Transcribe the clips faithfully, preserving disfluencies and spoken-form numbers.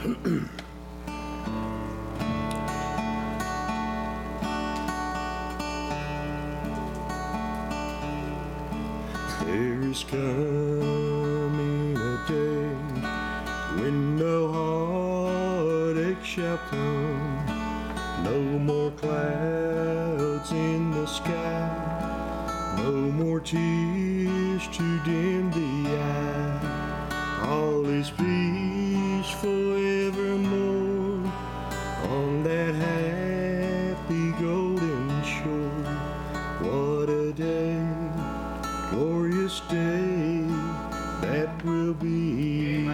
There is coming a day when no heartache shall come, no more clouds in the sky, no more tears to dim the eye. All is peace forevermore on that happy golden shore. What a day, glorious day that will be.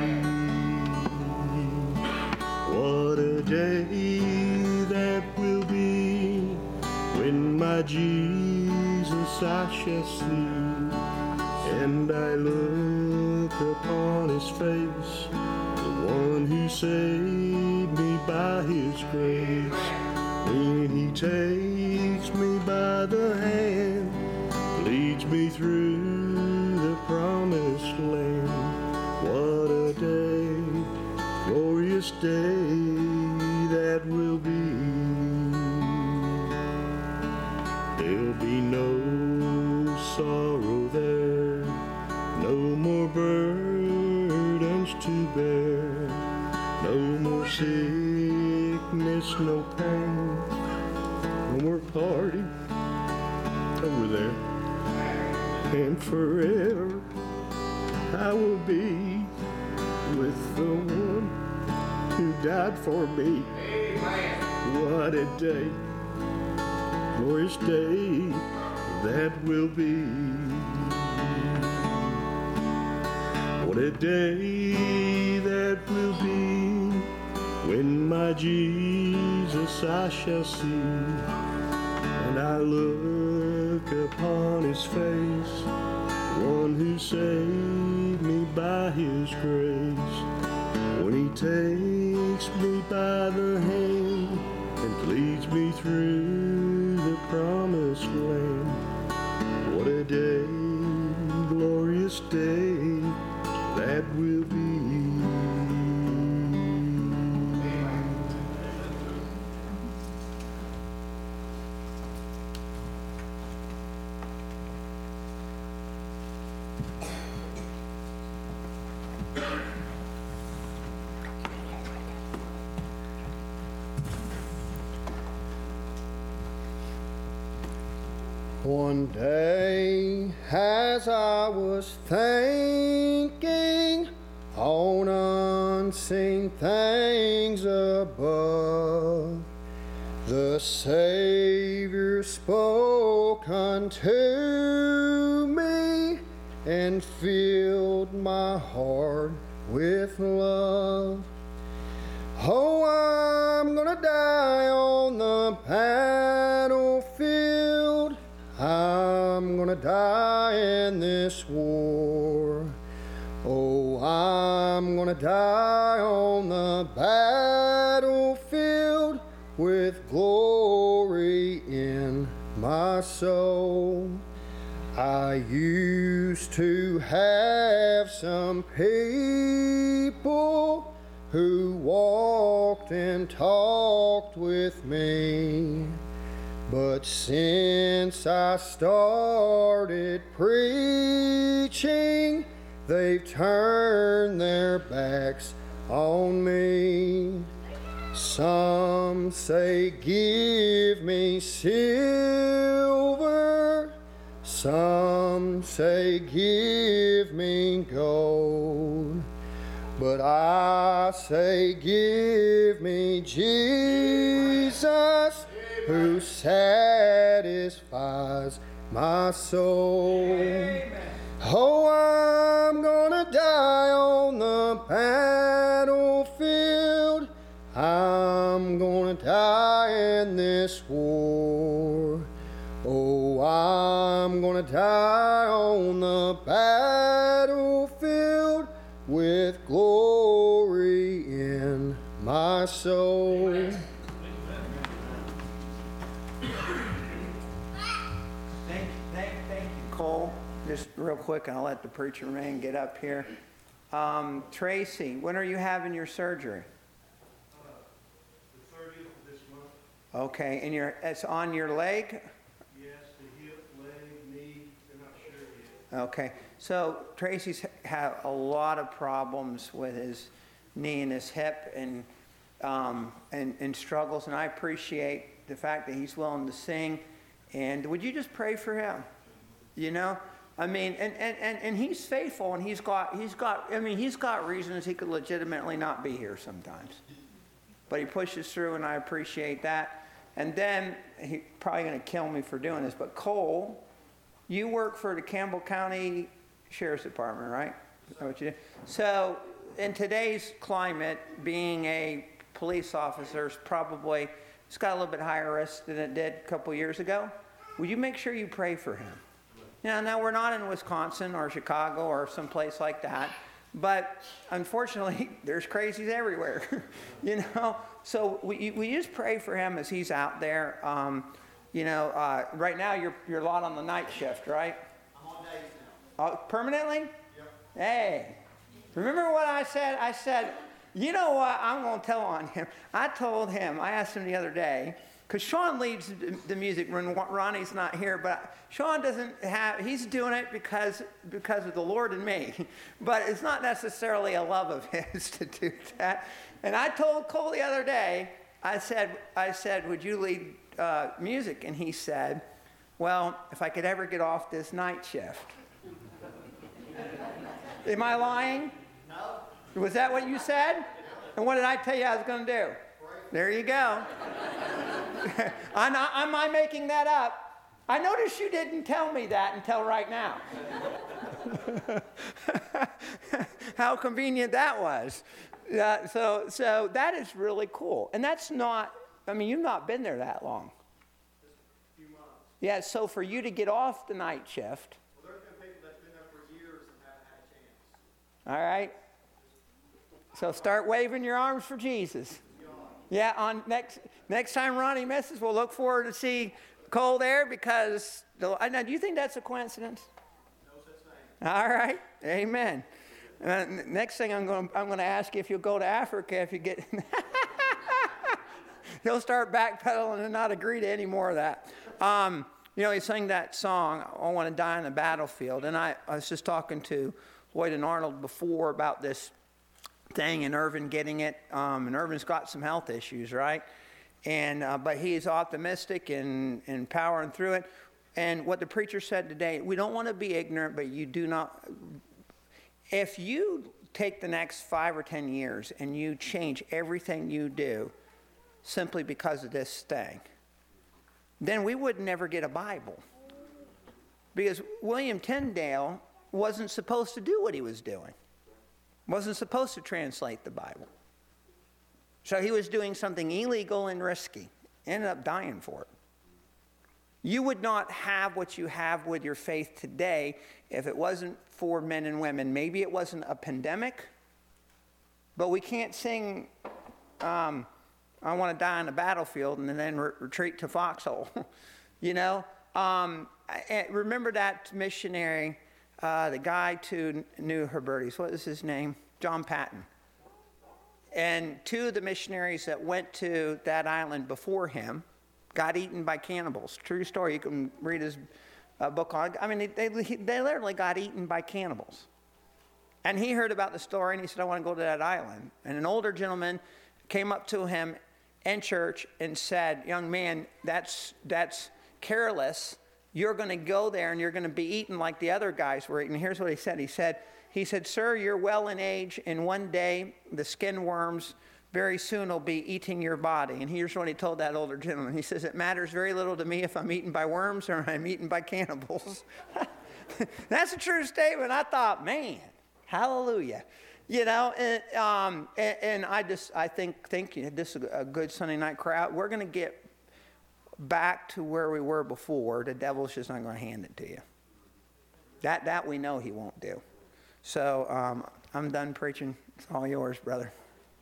What a day that will be when my Jesus I shall see, and I look upon his face, the one who saved me by his grace. When he takes me by the hand, leads me through the promised land. What a day, glorious day that will be. There'll be no sorrow there, no more burdens to bear, no more sickness, no pain, no more party over there. And forever I will be with the one who died for me. What a day, glorious day that will be. What a day that will be when my Jesus I shall see, and I look upon his face, one who saved me by his grace. When he takes me by the hand and leads me through the promised land. What a day, glorious day that will be. One day, as I was thinking on unseen things above, the Savior spoke unto me and filled my heart with love. Oh, I'm gonna die on the battlefield, I'm gonna die in this war. Oh, I'm gonna die on the battlefield with glory in my soul. I used to have some people who walked and talked with me, but since I started preaching, they've turned their backs on me. Some say, give me silver. Some say, give me gold. But I say, give me Jesus, who satisfies my soul. Amen. Oh, I'm gonna die on the battlefield, I'm gonna die in this war. Oh, I'm gonna die on the battlefield with glory in my soul. Thank, thank, thank you, Cole. Just real quick, and I'll let the preacher man get up here. Um, Tracy, when are you having your surgery? Okay, and you're, it's on your leg? Yes, the hip, leg, knee, they're not sure yet. Okay, so Tracy's had a lot of problems with his knee and his hip and, um, and, and struggles, and I appreciate the fact that he's willing to sing. And would you just pray for him? You know, I mean, and, and, and, and he's faithful, and he's got, he's got, I mean, he's got reasons he could legitimately not be here sometimes. But he pushes through, and I appreciate that. And then, he's probably going to kill me for doing this, but Cole, you work for the Campbell County Sheriff's Department, right? Is that what you do? So, in today's climate, being a police officer is probably, it's got a little bit higher risk than it did a couple years ago. Will you make sure you pray for him? Now, now we're not in Wisconsin or Chicago or someplace like that, but unfortunately, there's crazies everywhere, you know? So we, we just pray for him as he's out there. Um, you know, uh, right now you're, you're a lot on the night shift, right? I'm on days now. Oh, permanently? Yep. Hey, remember what I said? I said, you know what, I'm going to tell on him. I told him, I asked him the other day, because Sean leads the music when Ronnie's not here, but Sean doesn't have, he's doing it because, because of the Lord and me. But it's not necessarily a love of his to do that. And I told Cole the other day, I said, I said, would you lead uh, music? And he said, well, if I could ever get off this night shift. Am I lying? No. Was that what you said? And what did I tell you I was going to do? There you go. I'm, not, am I making that up? I noticed you didn't tell me that until right now. How convenient that was. Uh, so, so that is really cool. And that's not, I mean, you've not been there that long. Just a few months. Yeah, so for you to get off the night shift. Well, there's been people that's been there for years and haven't had a chance. All right. So start waving your arms for Jesus. Yeah, on next next time Ronnie misses, we'll look forward to see Cole there because, the, I know, do you think that's a coincidence? No such thing. All right, amen. Uh, n- next thing I'm going I'm going to ask you if you'll go to Africa if you get. He'll start backpedaling and not agree to any more of that. Um, you know, he sang that song, I Want to Die on the Battlefield, and I, I was just talking to Lloyd and Arnold before about this thing and Irvin getting it, um, and Irvin's got some health issues, right? And uh, but he's optimistic and, and powering through it. And what the preacher said today, we don't want to be ignorant, but you do not. If you take the next five or ten years and you change everything you do simply because of this thing, then we would never get a Bible. Because William Tyndale wasn't supposed to do what he was doing. Wasn't supposed to translate the Bible. So he was doing something illegal and risky. Ended up dying for it. You would not have what you have with your faith today if it wasn't for men and women. Maybe it wasn't a pandemic, but we can't sing, um, I want to die on the battlefield and then re- retreat to Foxhole. You know? Um, I, I remember that missionary, Uh, the guy to New Hebrides, what is his name? John Patton. And two of the missionaries that went to that island before him got eaten by cannibals. True story. You can read his uh, book on it. I mean, they, they, they literally got eaten by cannibals. And he heard about the story, and he said, I want to go to that island. And an older gentleman came up to him in church and said, young man, that's that's careless. You're going to go there and you're going to be eaten like the other guys were eating. Here's what he said. He said, he said, sir, you're well in age, and one day the skin worms very soon will be eating your body. And here's what he told that older gentleman. He says, it matters very little to me if I'm eaten by worms or I'm eaten by cannibals. That's a true statement. I thought, man, hallelujah. You know, and, um, and, and I just, I think, think this is a good Sunday night crowd. We're going to get back to where we were before. The devil's just not going to hand it to you. That that we know he won't do. So um, I'm done preaching. It's all yours, brother.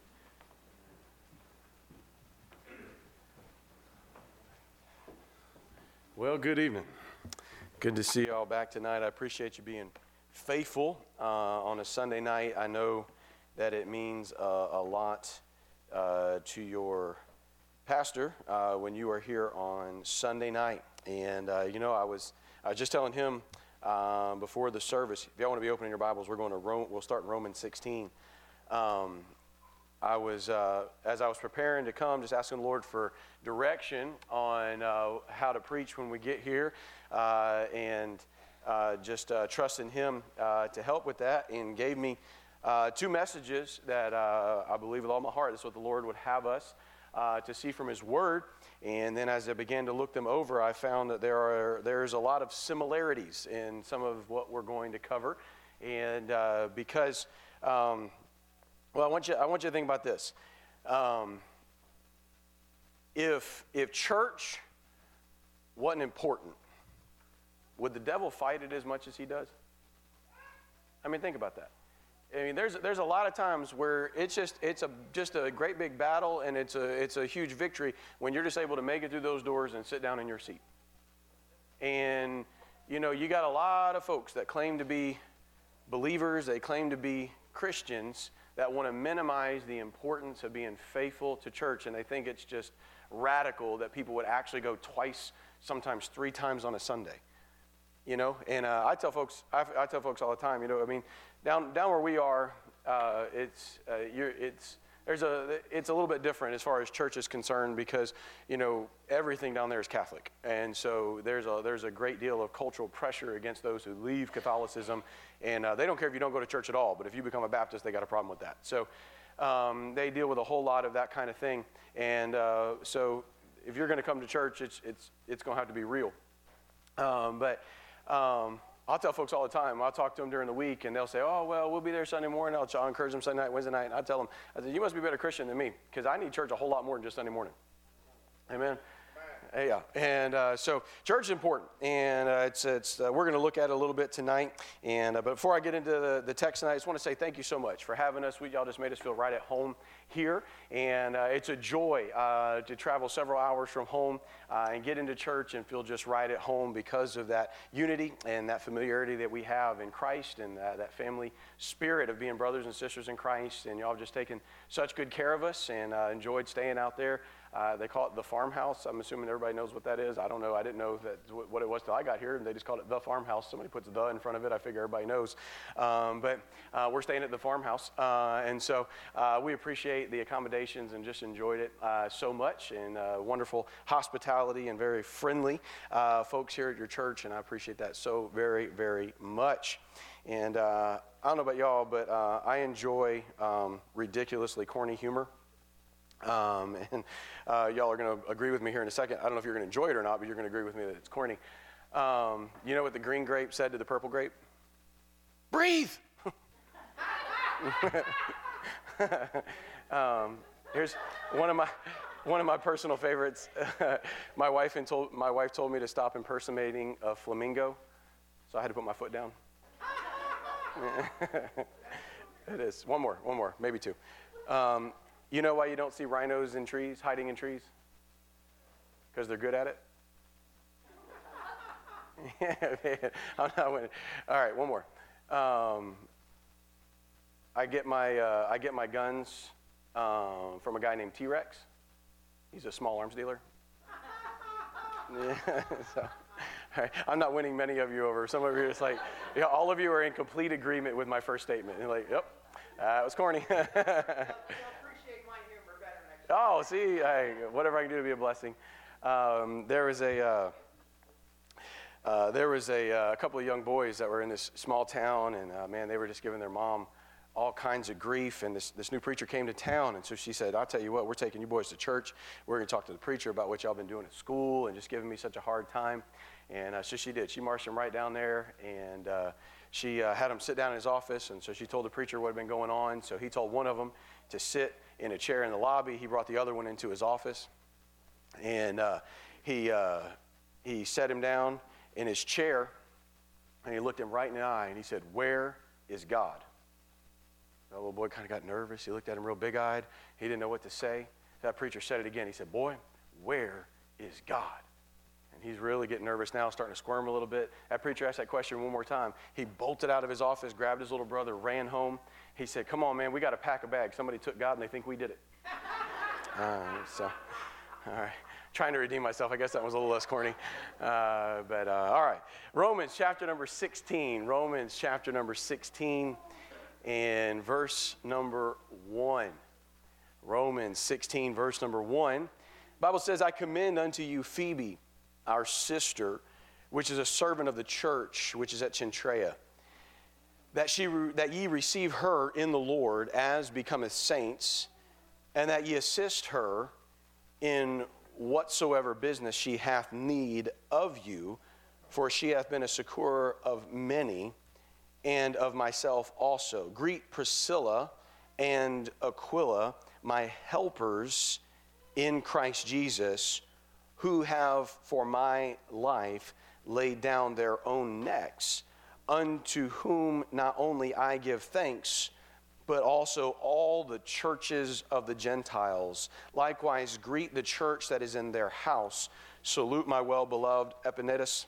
Well, good evening. Good to see you all back tonight. I appreciate you being faithful uh, on a Sunday night. I know that it means uh, a lot uh, to your pastor uh, when you are here on Sunday night. And, uh, you know, I was, I was just telling him um, before the service, if y'all want to be opening your Bibles, we're going to Rome, we'll start in Romans sixteen. Um, I was, uh, as I was preparing to come, just asking the Lord for direction on uh, how to preach when we get here, uh, and uh, just uh, trusting Him uh, to help with that, and gave me uh, two messages that uh, I believe with all my heart, that's what the Lord would have us uh, to see from His Word. And then as I began to look them over, I found that there are there's a lot of similarities in some of what we're going to cover, and uh, because. Um, Well, I want you. I want you to think about this. Um, if if church wasn't important, would the devil fight it as much as he does? I mean, think about that. I mean, there's there's a lot of times where it's just it's a just a great big battle, and it's a it's a huge victory when you're just able to make it through those doors and sit down in your seat. And you know, you got a lot of folks that claim to be believers, they claim to be Christians, that want to minimize the importance of being faithful to church, and they think it's just radical that people would actually go twice, sometimes three times on a Sunday. You know, and uh, I tell folks, I, I tell folks all the time, you know, I mean, down down where we are, uh, it's uh, you're, it's there's a it's a little bit different as far as church is concerned, because you know everything down there is Catholic, and so there's a there's a great deal of cultural pressure against those who leave Catholicism. And uh, they don't care if you don't go to church at all, but if you become a Baptist, they got a problem with that. So um, they deal with a whole lot of that kind of thing. And uh, so if you're going to come to church, it's it's it's going to have to be real. Um, but um, I'll tell folks all the time. I'll talk to them during the week, and they'll say, "Oh, well, we'll be there Sunday morning." I'll, I'll encourage them Sunday night, Wednesday night. And I tell them, I said, "You must be a better Christian than me, because I need church a whole lot more than just Sunday morning." Amen. Yeah, and uh, so church is important, and uh, it's it's uh, we're going to look at it a little bit tonight. And uh, but before I get into the, the text tonight, I just want to say thank you so much for having us. We y'all just made us feel right at home here, and uh, it's a joy uh, to travel several hours from home uh, and get into church and feel just right at home because of that unity and that familiarity that we have in Christ, and uh, that family spirit of being brothers and sisters in Christ. And y'all have just taken such good care of us, and uh, enjoyed staying out there. Uh, they call it the farmhouse. I'm assuming everybody knows what that is. I don't know. I didn't know that what it was till I got here, and they just called it the farmhouse. Somebody puts the in front of it. I figure everybody knows. Um, but uh, we're staying at the farmhouse, uh, and so uh, we appreciate the accommodations and just enjoyed it uh, so much. And uh, wonderful hospitality and very friendly uh, folks here at your church, and I appreciate that so very, very much. And uh, I don't know about y'all, but uh, I enjoy um, ridiculously corny humor. Um, and uh, y'all are going to agree with me here in a second. I don't know if you're going to enjoy it or not, but you're going to agree with me that it's corny. Um, you know what the green grape said to the purple grape? Breathe! um, here's one of my one of my personal favorites. my wife and told my wife told me to stop impersonating a flamingo, so I had to put my foot down. It is one more, one more, maybe two. Um, You know why you don't see rhinos in trees, hiding in trees? Because they're good at it? Yeah, man. I'm not winning. All right, one more. Um, I get my uh, I get my guns um, from a guy named T-Rex. He's a small arms dealer. Yeah, so, all right. I'm not winning many of you over. Some of you are just like, yeah, all of you are in complete agreement with my first statement. You're like, yep, uh, it was corny. Oh, see, I, whatever I can do to be a blessing. Um, there was a uh, uh, there was a, uh, a couple of young boys that were in this small town, and uh, man, they were just giving their mom all kinds of grief. And this this new preacher came to town, and so she said, "I'll tell you what, we're taking you boys to church. We're going to talk to the preacher about what y'all been doing at school and just giving me such a hard time." And uh, so she did. She marched them right down there, and uh, she uh, had them sit down in his office. And so she told the preacher what had been going on. So he told one of them to sit in a chair in the lobby. He brought the other one into his office, and uh, he uh, he set him down in his chair, and he looked him right in the eye, and he said, "Where is God?" The little boy kind of got nervous. He looked at him real big-eyed. He didn't know what to say. That preacher said it again. He said, "Boy, where is God?" And he's really getting nervous now, starting to squirm a little bit. That preacher asked that question one more time. He bolted out of his office, grabbed his little brother, ran home. He said, "Come on, man, we got to pack a bag. Somebody took God, and they think we did it." uh, so All right. Trying to redeem myself. I guess that was a little less corny. Uh, but uh, all right. Romans chapter number sixteen. Romans chapter number sixteen and verse number one. Romans sixteen, verse number one. The Bible says, I commend unto you Phoebe, our sister, which is a servant of the church, which is at Cenchrea, that she re- that ye receive her in the Lord as becometh saints, and that ye assist her in whatsoever business she hath need of you, for she hath been a succour of many, and of myself also. Greet Priscilla and Aquila, my helpers in Christ Jesus, who have for my life laid down their own necks, unto whom not only I give thanks, but also all the churches of the Gentiles. Likewise, greet the church that is in their house. Salute my well-beloved Epaenetus,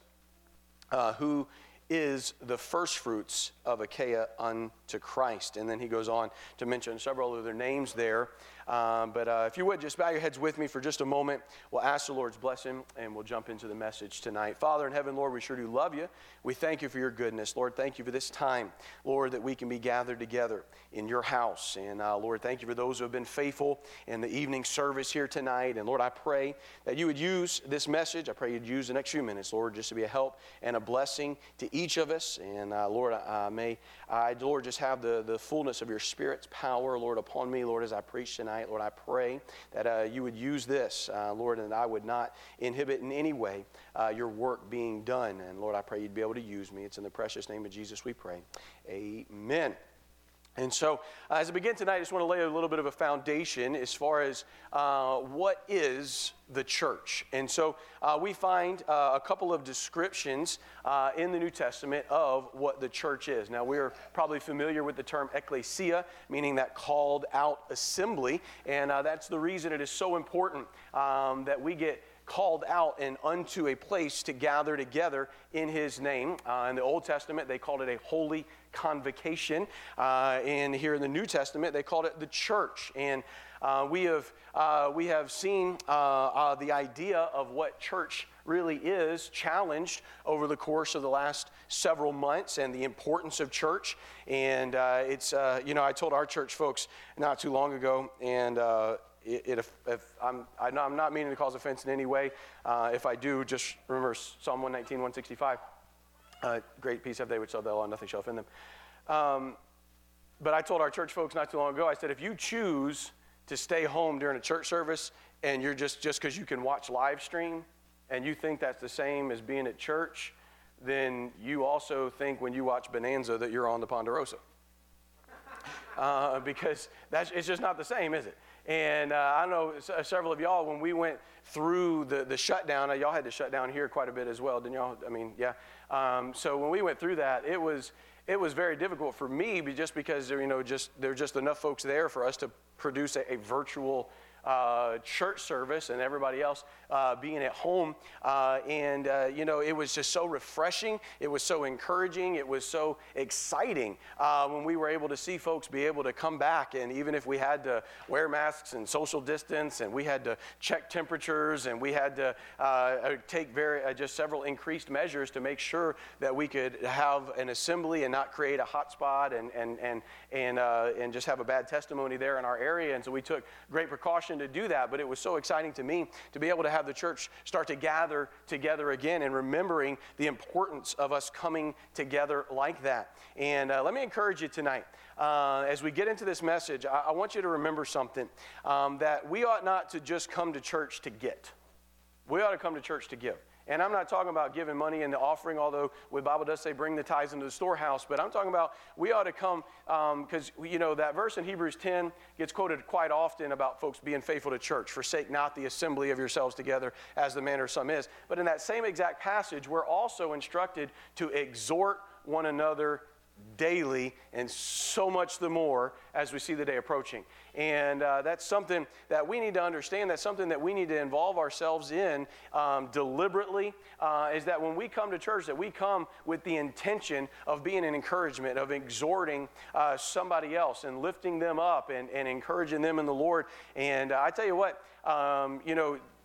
uh, who is the firstfruits of Achaia unto Christ. And then he goes on to mention several other names there. Um, but uh, if you would, just bow your heads with me for just a moment. We'll ask the Lord's blessing, and we'll jump into the message tonight. Father in heaven, Lord, we sure do love you. We thank you for your goodness. Lord, thank you for this time, Lord, that we can be gathered together in your house. And uh, Lord, thank you for those who have been faithful in the evening service here tonight. And Lord, I pray that you would use this message. I pray you'd use the next few minutes, Lord, just to be a help and a blessing to each of us. And uh, Lord, uh, may I, Lord, just have the, the fullness of your Spirit's power, Lord, upon me, Lord, as I preach tonight. Lord, I pray that uh, you would use this, uh, Lord, and I would not inhibit in any way uh, your work being done. And Lord, I pray you'd be able to use me. It's in the precious name of Jesus we pray. Amen. And so, uh, as I begin tonight, I just want to lay a little bit of a foundation as far as uh, what is the church. And so, uh, we find uh, a couple of descriptions uh, in the New Testament of what the church is. Now, we're probably familiar with the term ecclesia, meaning that called out assembly. And uh, that's the reason it is so important um, that we get called out and unto a place to gather together in his name. Uh, in the Old Testament, they called it a holy convocation. Uh, and here in the New Testament, they called it the church. And uh, we have uh, we have seen uh, uh, the idea of what church really is challenged over the course of the last several months, and the importance of church. And uh, it's, uh, you know, I told our church folks not too long ago, and uh, It, it, if, if I'm, I know I'm not meaning to cause offense in any way. Uh, if I do, just remember Psalm one nineteen, one sixty-five. Uh, great peace have they which shall dwell on, nothing shall offend them. Um, but I told our church folks not too long ago, I said, if you choose to stay home during a church service and you're just just because you can watch live stream and you think that's the same as being at church, then you also think when you watch Bonanza that you're on the Ponderosa. Uh, because that's, it's just not the same, is it? And uh, I know s- several of y'all, when we went through the, the shutdown, uh, y'all had to shut down here quite a bit as well, didn't y'all? I mean, yeah. Um, so when we went through that, it was it was very difficult for me, just because there, you know, just there were just enough folks there for us to produce a, a virtual Uh, church service, and everybody else uh, being at home. Uh, and, uh, you know, it was just so refreshing. It was so encouraging. It was so exciting uh, when we were able to see folks be able to come back. And even if we had to wear masks and social distance, and we had to check temperatures, and we had to uh, take very uh, just several increased measures to make sure that we could have an assembly and not create a hot spot and, and, and, and, uh, and just have a bad testimony there in our area. And so we took great precaution to do that, but it was so exciting to me to be able to have the church start to gather together again, and remembering the importance of us coming together like that. And uh, let me encourage you tonight, uh, as we get into this message, I, I want you to remember something, um, that we ought not to just come to church to get. We ought to come to church to give. And I'm not talking about giving money in the offering, although the Bible does say bring the tithes into the storehouse. But I'm talking about we ought to come, because, um, you know, that verse in Hebrews ten gets quoted quite often about folks being faithful to church. Forsake not the assembly of yourselves together, as the manner of some is. But in that same exact passage, we're also instructed to exhort one another daily, and so much the more as we see the day approaching. And uh, that's something that we need to understand. That's something that we need to involve ourselves in um, deliberately, uh, is that when we come to church, that we come with the intention of being an encouragement, of exhorting uh, somebody else and lifting them up and, and encouraging them in the Lord. And uh, I tell you what, um, you know,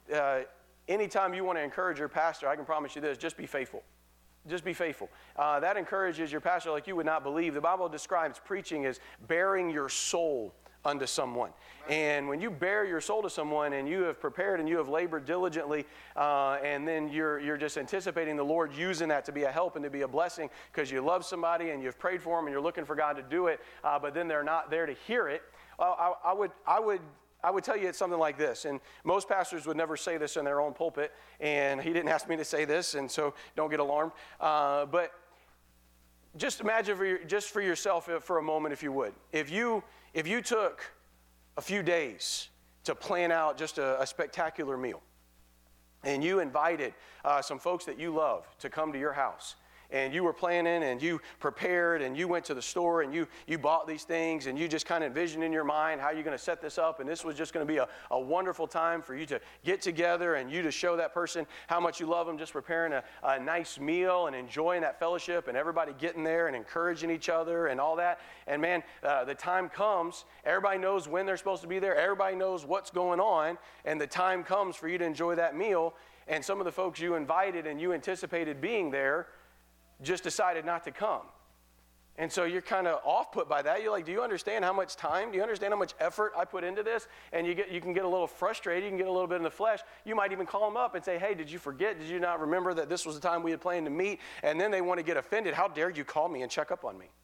uh, anytime you want to encourage your pastor, I can promise you this, just be faithful. Just be faithful. Uh, that encourages your pastor like you would not believe. The Bible describes preaching as bearing your soul unto someone. And when you bear your soul to someone and you have prepared and you have labored diligently, uh, and then you're you're just anticipating the Lord using that to be a help and to be a blessing because you love somebody and you've prayed for them and you're looking for God to do it, uh, but then they're not there to hear it, uh, I, I would I would I would tell you it's something like this, and most pastors would never say this in their own pulpit, and he didn't ask me to say this, and so don't get alarmed, uh, but just imagine for your, just for yourself for a moment, if you would. If you if you took a few days to plan out just a, a spectacular meal, and you invited uh, some folks that you love to come to your house, and you were planning and you prepared and you went to the store and you you bought these things and you just kind of envisioned in your mind how you're going to set this up, and this was just going to be a, a wonderful time for you to get together and you to show that person how much you love them, just preparing a, a nice meal and enjoying that fellowship and everybody getting there and encouraging each other and all that. And man, uh, the time comes, everybody knows when they're supposed to be there, everybody knows what's going on, and the time comes for you to enjoy that meal, and some of the folks you invited and you anticipated being there just decided not to come. And so you're kind of off put by that. You're like, do you understand how much time? Do you understand how much effort I put into this? And you get, you can get a little frustrated. You can get a little bit in the flesh. You might even call them up and say, hey, did you forget? Did you not remember that this was the time we had planned to meet? And then they want to get offended. How dare you call me and check up on me?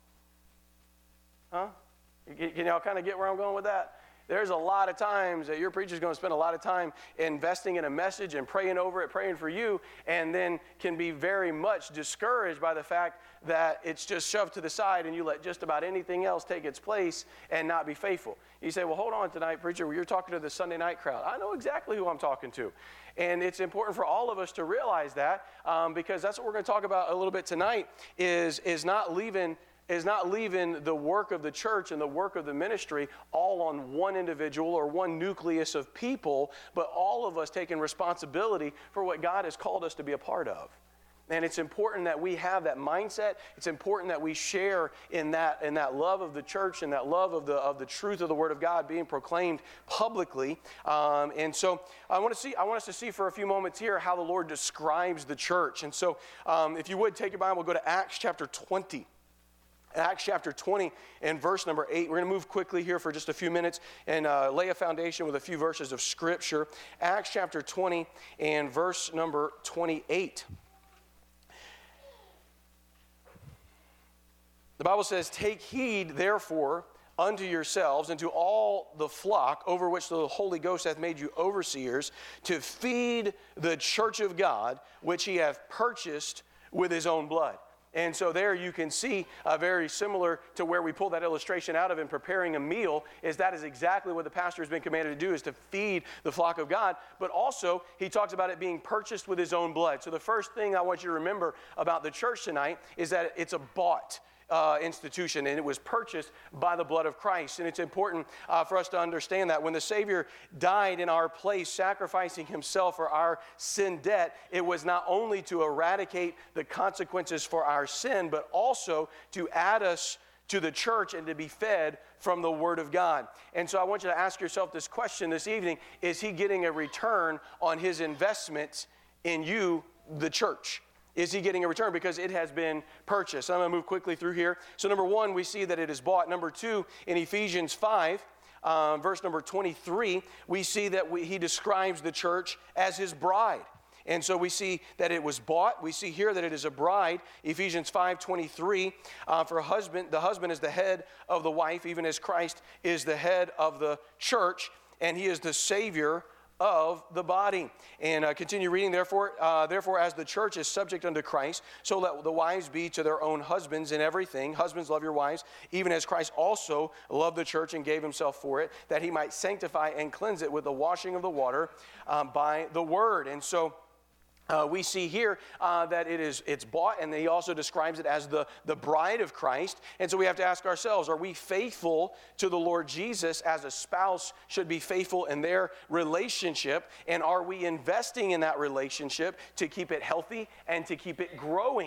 Huh? You, you know, kind of get where I'm going with that? There's a lot of times that your preacher's going to spend a lot of time investing in a message and praying over it, praying for you, and then can be very much discouraged by the fact that it's just shoved to the side and you let just about anything else take its place and not be faithful. You say, well, hold on tonight, preacher. You're talking to the Sunday night crowd. I know exactly who I'm talking to. And it's important for all of us to realize that um, because that's what we're going to talk about a little bit tonight is, is not leaving is not leaving the work of the church and the work of the ministry all on one individual or one nucleus of people, but all of us taking responsibility for what God has called us to be a part of. And it's important that we have that mindset. It's important that we share in that, in that love of the church and that love of the, of the truth of the Word of God being proclaimed publicly. Um, and so I want to see, I want us to see for a few moments here how the Lord describes the church. And so um, if you would take your Bible, go to Acts chapter twenty. Acts chapter twenty and verse number eight. We're going to move quickly here for just a few minutes and uh, lay a foundation with a few verses of Scripture. Acts chapter twenty and verse number twenty-eight. The Bible says, take heed, therefore, unto yourselves and to all the flock over which the Holy Ghost hath made you overseers, to feed the church of God, which he hath purchased with his own blood. And so there you can see uh, very similar to where we pulled that illustration out of in preparing a meal, is that is exactly what the pastor has been commanded to do, is to feed the flock of God. But also, he talks about it being purchased with his own blood. So the first thing I want you to remember about the church tonight is that it's a bought Uh, institution, and it was purchased by the blood of Christ. And it's important uh, for us to understand that when the Savior died in our place, sacrificing himself for our sin debt, it was not only to eradicate the consequences for our sin, but also to add us to the church and to be fed from the Word of God. And so I want you to ask yourself this question this evening: is he getting a return on his investment in you, the church? Is he getting a return? Because it has been purchased. I'm going to move quickly through here. So number one, we see that it is bought. Number two, in Ephesians five, uh, verse number twenty-three, we see that we, he describes the church as his bride. And so we see that it was bought. We see here that it is a bride. Ephesians five twenty-three, uh, for a husband, the husband is the head of the wife, even as Christ is the head of the church, and he is the Savior of the body. And uh, continue reading, therefore, uh, therefore, as the church is subject unto Christ, so let the wives be to their own husbands in everything. Husbands, love your wives, even as Christ also loved the church and gave himself for it, that he might sanctify and cleanse it with the washing of the water um, by the word. And so Uh, we see here uh, that it is it's bought, and he also describes it as the, the bride of Christ. And so we have to ask ourselves, are we faithful to the Lord Jesus as a spouse should be faithful in their relationship? And are we investing in that relationship to keep it healthy and to keep it growing?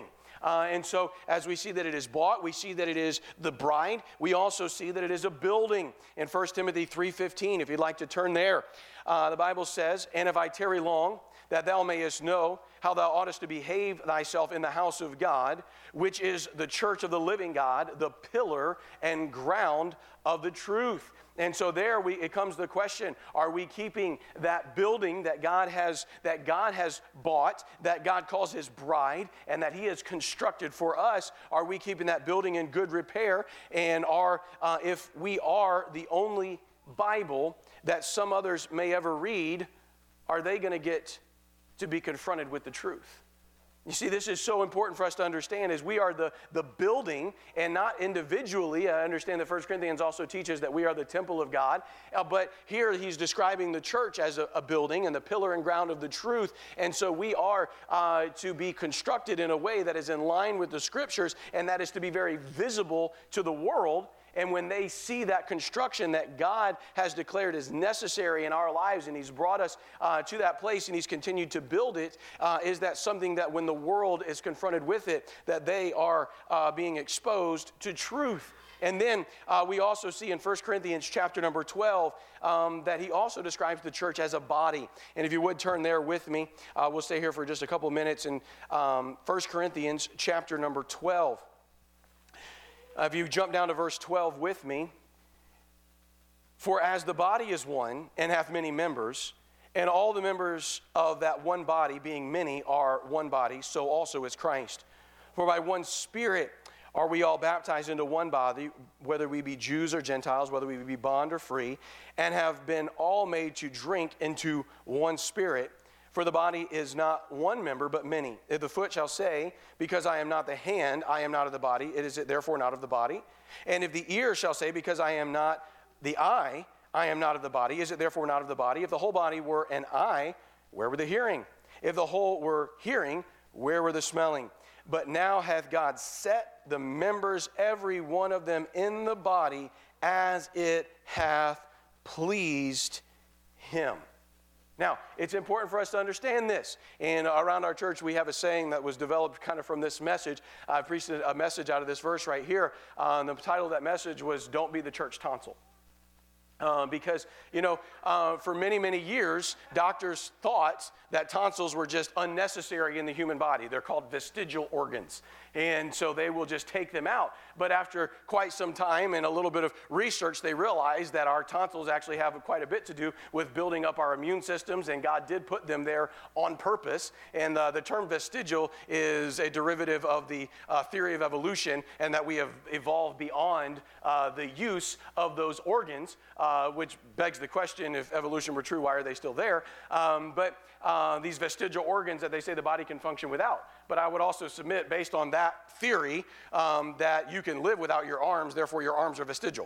Uh, and so as we see that it is bought, we see that it is the bride. We also see that it is a building. In First Timothy three fifteen, if you'd like to turn there, uh, the Bible says, "And if I tarry long, that thou mayest know how thou oughtest to behave thyself in the house of God, which is the church of the living God, the pillar and ground of the truth." And so there we, it comes to the question, are we keeping that building that God has that God has bought, that God calls his bride, and that he has constructed for us? Are we keeping that building in good repair? And are uh, if we are the only Bible that some others may ever read, are they going to get to be confronted with the truth? You see, this is so important for us to understand, as we are the, the building and not individually. I understand that First Corinthians also teaches that we are the temple of God. Uh, but here he's describing the church as a, a building and the pillar and ground of the truth. And so we are uh, to be constructed in a way that is in line with the Scriptures, and that is to be very visible to the world. And when they see that construction that God has declared as necessary in our lives, and he's brought us uh, to that place and he's continued to build it, uh, is that something that when the world is confronted with it, that they are uh, being exposed to truth. And then uh, we also see in First Corinthians chapter number twelve um, that he also describes the church as a body. And if you would turn there with me, uh, we'll stay here for just a couple minutes in um, First Corinthians chapter number twelve. Uh, if you jump down to verse twelve with me, "For as the body is one, and hath many members, and all the members of that one body, being many, are one body, so also is Christ. For by one Spirit are we all baptized into one body, whether we be Jews or Gentiles, whether we be bond or free, and have been all made to drink into one Spirit. For the body is not one member, but many. If the foot shall say, because I am not the hand, I am not of the body, it is therefore not of the body. And if the ear shall say, because I am not the eye, I am not of the body, is it therefore not of the body? If the whole body were an eye, where were the hearing? If the whole were hearing, where were the smelling? But now hath God set the members, every one of them, in the body, as it hath pleased him." Now, it's important for us to understand this. And around our church, we have a saying that was developed kind of from this message. I preached a message out of this verse right here. Uh, and the title of that message was, "Don't Be the Church Tonsil." Uh, because, you know, uh, for many, many years, doctors thought that tonsils were just unnecessary in the human body. They're called vestigial organs. And so they will just take them out. But after quite some time and a little bit of research, they realized that our tonsils actually have quite a bit to do with building up our immune systems, and God did put them there on purpose. And uh, the term vestigial is a derivative of the uh, theory of evolution, and that we have evolved beyond uh, the use of those organs, uh, which begs the question, if evolution were true, why are they still there? Um, but uh, these vestigial organs that they say the body can function without. But I would also submit, based on that theory, um, that you can live without your arms, therefore your arms are vestigial.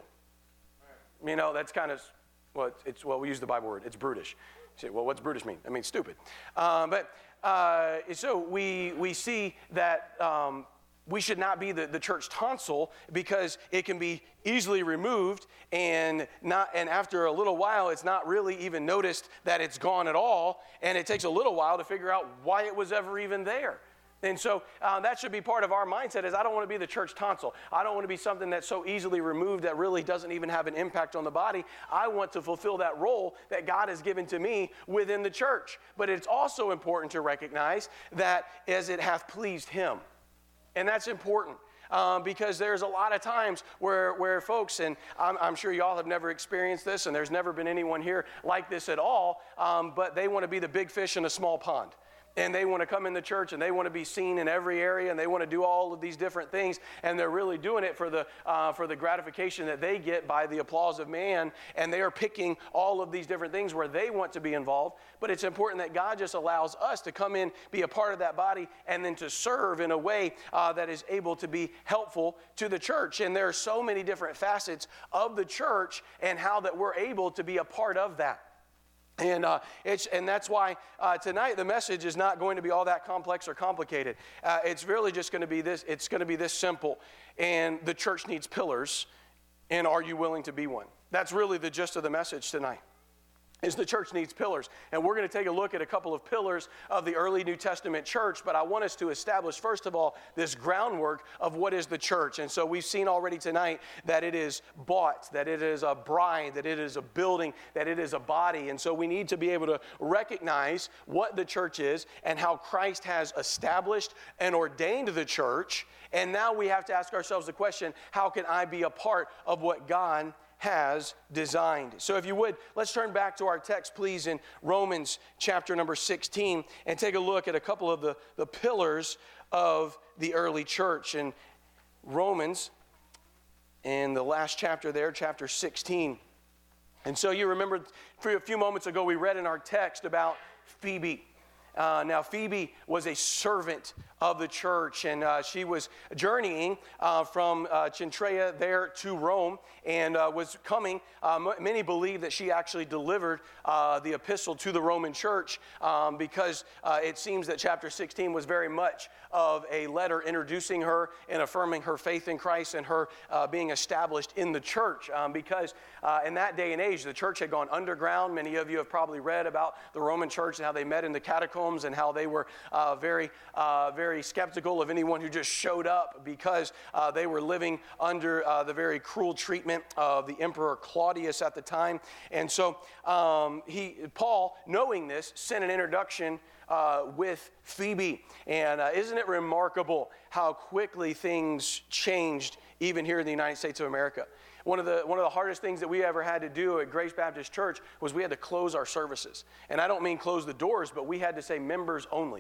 You know, that's kind of, well, it's, well, we use the Bible word, it's brutish. You say, well, what's brutish mean? I mean, stupid. Um, but uh, so we we see that um, we should not be the, the church tonsil, because it can be easily removed, and not and after a little while, it's not really even noticed that it's gone at all, and it takes a little while to figure out why it was ever even there. And so uh, that should be part of our mindset, is I don't want to be the church tonsil. I don't want to be something that's so easily removed that really doesn't even have an impact on the body. I want to fulfill that role that God has given to me within the church. But it's also important to recognize that as it hath pleased him. And that's important. Uh, because there's a lot of times where, where folks, and I'm, I'm sure y'all have never experienced this, and there's never been anyone here like this at all, um, but they want to be the big fish in a small pond. And they want to come in the church, and they want to be seen in every area, and they want to do all of these different things, and they're really doing it for the uh, for the gratification that they get by the applause of man, and they are picking all of these different things where they want to be involved. But it's important that God just allows us to come in, be a part of that body, and then to serve in a way uh, that is able to be helpful to the church. And there are so many different facets of the church, and how that we're able to be a part of that. And uh, it's and that's why uh, tonight the message is not going to be all that complex or complicated. Uh, it's really just going to be this. It's going to be this simple. And the church needs pillars. And are you willing to be one? That's really the gist of the message tonight. is the church needs pillars. And we're going to take a look at a couple of pillars of the early New Testament church, but I want us to establish, first of all, this groundwork of what is the church. And so we've seen already tonight that it is bought, that it is a bride, that it is a building, that it is a body. And so we need to be able to recognize what the church is and how Christ has established and ordained the church. And now we have to ask ourselves the question, how can I be a part of what God has designed? So if you would, let's turn back to our text, please, in Romans chapter number sixteen, and take a look at a couple of the, the pillars of the early church. In Romans, in the last chapter there, chapter sixteen. And so you remember a few moments ago we read in our text about Phoebe. Uh, now, Phoebe was a servant of the church, and uh, she was journeying uh, from uh, Cenchrea there to Rome, and uh, was coming. Um, many believe that she actually delivered uh, the epistle to the Roman church, um, because uh, it seems that chapter sixteen was very much of a letter introducing her and affirming her faith in Christ and her uh, being established in the church. Um, because uh, in that day and age, the church had gone underground. Many of you have probably read about the Roman church and how they met in the catacombs, and how they were uh, very, uh, very skeptical of anyone who just showed up, because uh, they were living under uh, the very cruel treatment of the Emperor Claudius at the time. And so um, he, Paul, knowing this, sent an introduction uh, with Phoebe. And uh, isn't it remarkable how quickly things changed even here in the United States of America? One of the one of the hardest things that we ever had to do at Grace Baptist Church was we had to close our services. And I don't mean close the doors, but we had to say members only.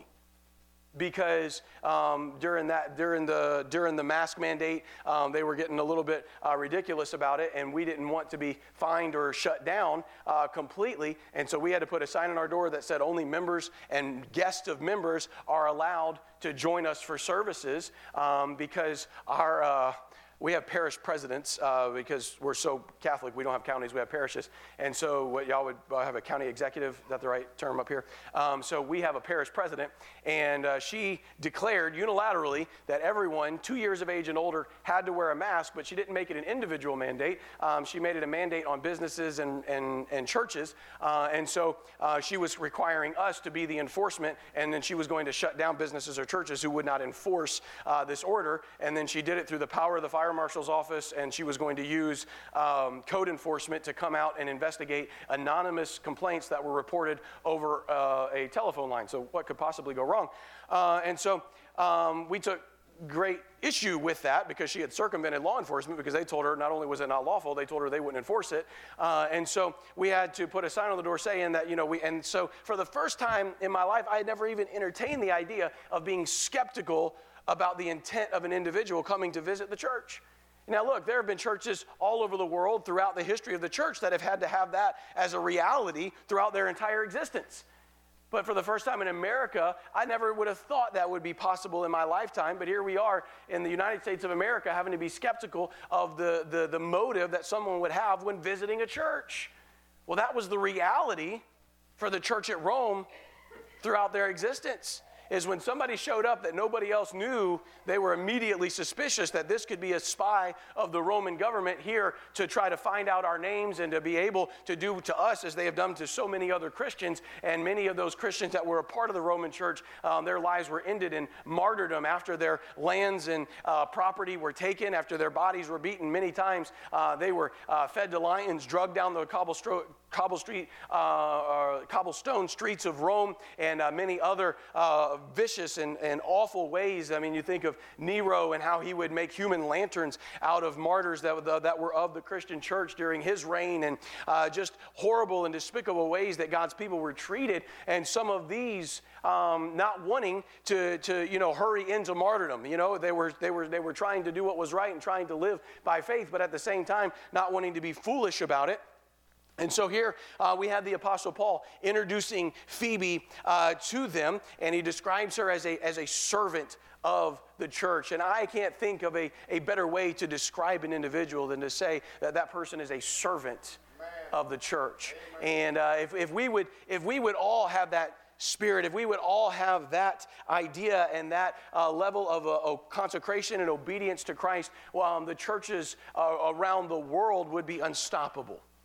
Because um, during that during the during the mask mandate, um, they were getting a little bit uh, ridiculous about it, and we didn't want to be fined or shut down uh, completely. And so we had to put a sign on our door that said only members and guests of members are allowed to join us for services, um, because our uh, we have parish presidents uh, because we're so Catholic. We don't have counties, we have parishes. And so what y'all would uh, have a county executive, is that the right term up here? Um, so we have a parish president, and uh, she declared unilaterally that everyone two years of age and older had to wear a mask, but she didn't make it an individual mandate. Um, she made it a mandate on businesses and, and, and churches. Uh, and so uh, she was requiring us to be the enforcement, and then she was going to shut down businesses or churches who would not enforce uh, this order. And then she did it through the power of the fire marshal's office, and she was going to use um, code enforcement to come out and investigate anonymous complaints that were reported over uh, a telephone line. So what could possibly go wrong? Uh, and so um, we took great issue with that, because she had circumvented law enforcement, because they told her not only was it not lawful, they told her they wouldn't enforce it. Uh, and so we had to put a sign on the door saying that, you know, we, and so for the first time in my life, I had never even entertained the idea of being skeptical about the intent of an individual coming to visit the church. Now look, there have been churches all over the world throughout the history of the church that have had to have that as a reality throughout their entire existence. But for the first time in America, I never would have thought that would be possible in my lifetime. But here we are in the United States of America having to be skeptical of the, the, the motive that someone would have when visiting a church. Well, that was the reality for the church at Rome throughout their existence. Is when somebody showed up that nobody else knew, they were immediately suspicious that this could be a spy of the Roman government here to try to find out our names and to be able to do to us as they have done to so many other Christians. And many of those Christians that were a part of the Roman church, um, their lives were ended in martyrdom after their lands and uh, property were taken, after their bodies were beaten many times. Uh, they were uh, fed to lions, drugged down the cobblestone, cobble street, uh, uh, cobblestone streets of Rome, and uh, many other uh, vicious and, and awful ways. I mean, you think of Nero and how he would make human lanterns out of martyrs that, that were of the Christian church during his reign, and uh, just horrible and despicable ways that God's people were treated. And some of these um, not wanting to, to, you know, hurry into martyrdom. You know, they were, they were, they were trying to do what was right and trying to live by faith, but at the same time, not wanting to be foolish about it. And so here uh, we have the Apostle Paul introducing Phoebe uh, to them, and he describes her as a, as a servant of the church. And I can't think of a, a better way to describe an individual than to say that that person is a servant of the church. And uh, if, if we would, if we would all have that spirit, if we would all have that idea and that uh, level of uh, consecration and obedience to Christ, well, um, the churches uh, around the world would be unstoppable.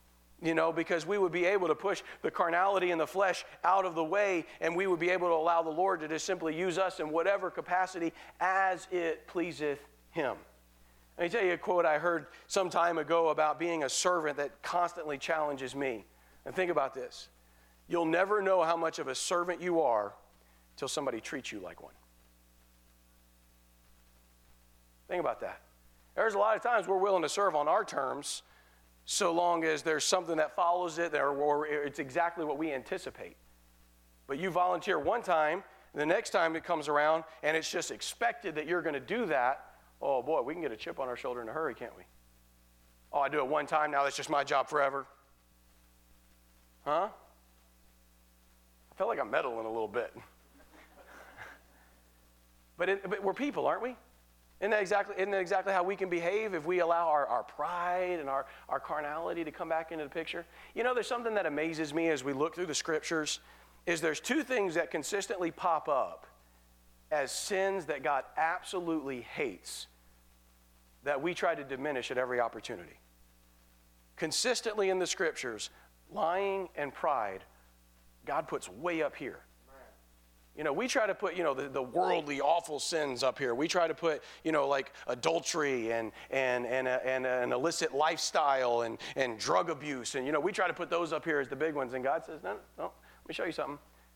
You know, because we would be able to push the carnality and the flesh out of the way, and we would be able to allow the Lord to just simply use us in whatever capacity as it pleaseth him. Let me tell you a quote I heard some time ago about being a servant that constantly challenges me. And think about this. You'll never know how much of a servant you are until somebody treats you like one. Think about that. There's a lot of times we're willing to serve on our terms, so long as there's something that follows it, or, or it's exactly what we anticipate. But you volunteer one time, the next time it comes around, and it's just expected that you're going to do that, oh boy, we can get a chip on our shoulder in a hurry, can't we? Oh, I do it one time, now that's just my job forever. Huh? I feel like I'm meddling a little bit. but, it, but we're people, aren't we? Isn't that exactly, isn't that exactly how we can behave if we allow our, our pride and our, our carnality to come back into the picture? You know, there's something that amazes me as we look through the scriptures, is there's two things that consistently pop up as sins that God absolutely hates that we try to diminish at every opportunity. Consistently in the scriptures, lying and pride, God puts way up here. You know, we try to put, you know, the, the worldly, awful sins up here. We try to put, you know, like adultery and and and, a, and a, an illicit lifestyle and, and drug abuse. And, you know, we try to put those up here as the big ones. And God says, no, no, let me show you something.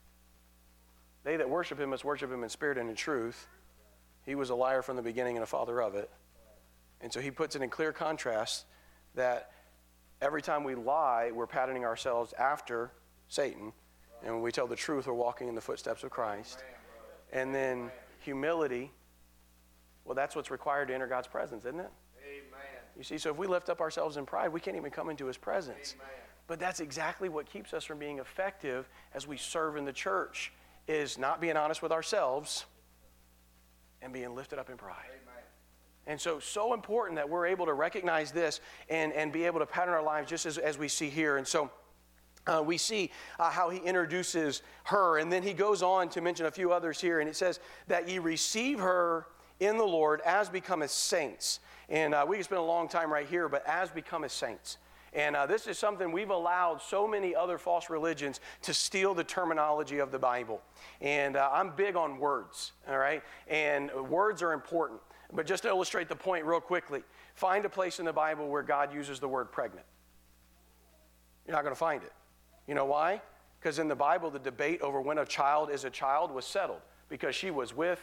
They that worship him must worship him in spirit and in truth. He was a liar from the beginning and a father of it. And so he puts it in clear contrast that every time we lie, we're patterning ourselves after Satan. And when we tell the truth, we're walking in the footsteps of Christ. And then humility, well, that's what's required to enter God's presence, isn't it? Amen. You see, so if we lift up ourselves in pride, we can't even come into his presence. Amen. But that's exactly what keeps us from being effective as we serve in the church, is not being honest with ourselves and being lifted up in pride. Amen. And so, so important that we're able to recognize this and, and be able to pattern our lives just as, as we see here. And so, Uh, we see uh, how he introduces her, and then he goes on to mention a few others here, and it says that ye receive her in the Lord as becometh saints. And uh, we could spend a long time right here, but as becometh saints. And uh, this is something we've allowed so many other false religions to steal the terminology of the Bible. And uh, I'm big on words, all right? And words are important. But just to illustrate the point real quickly, find a place in the Bible where God uses the word pregnant. You're not going to find it. You know why? Because in the Bible, the debate over when a child is a child was settled because she was with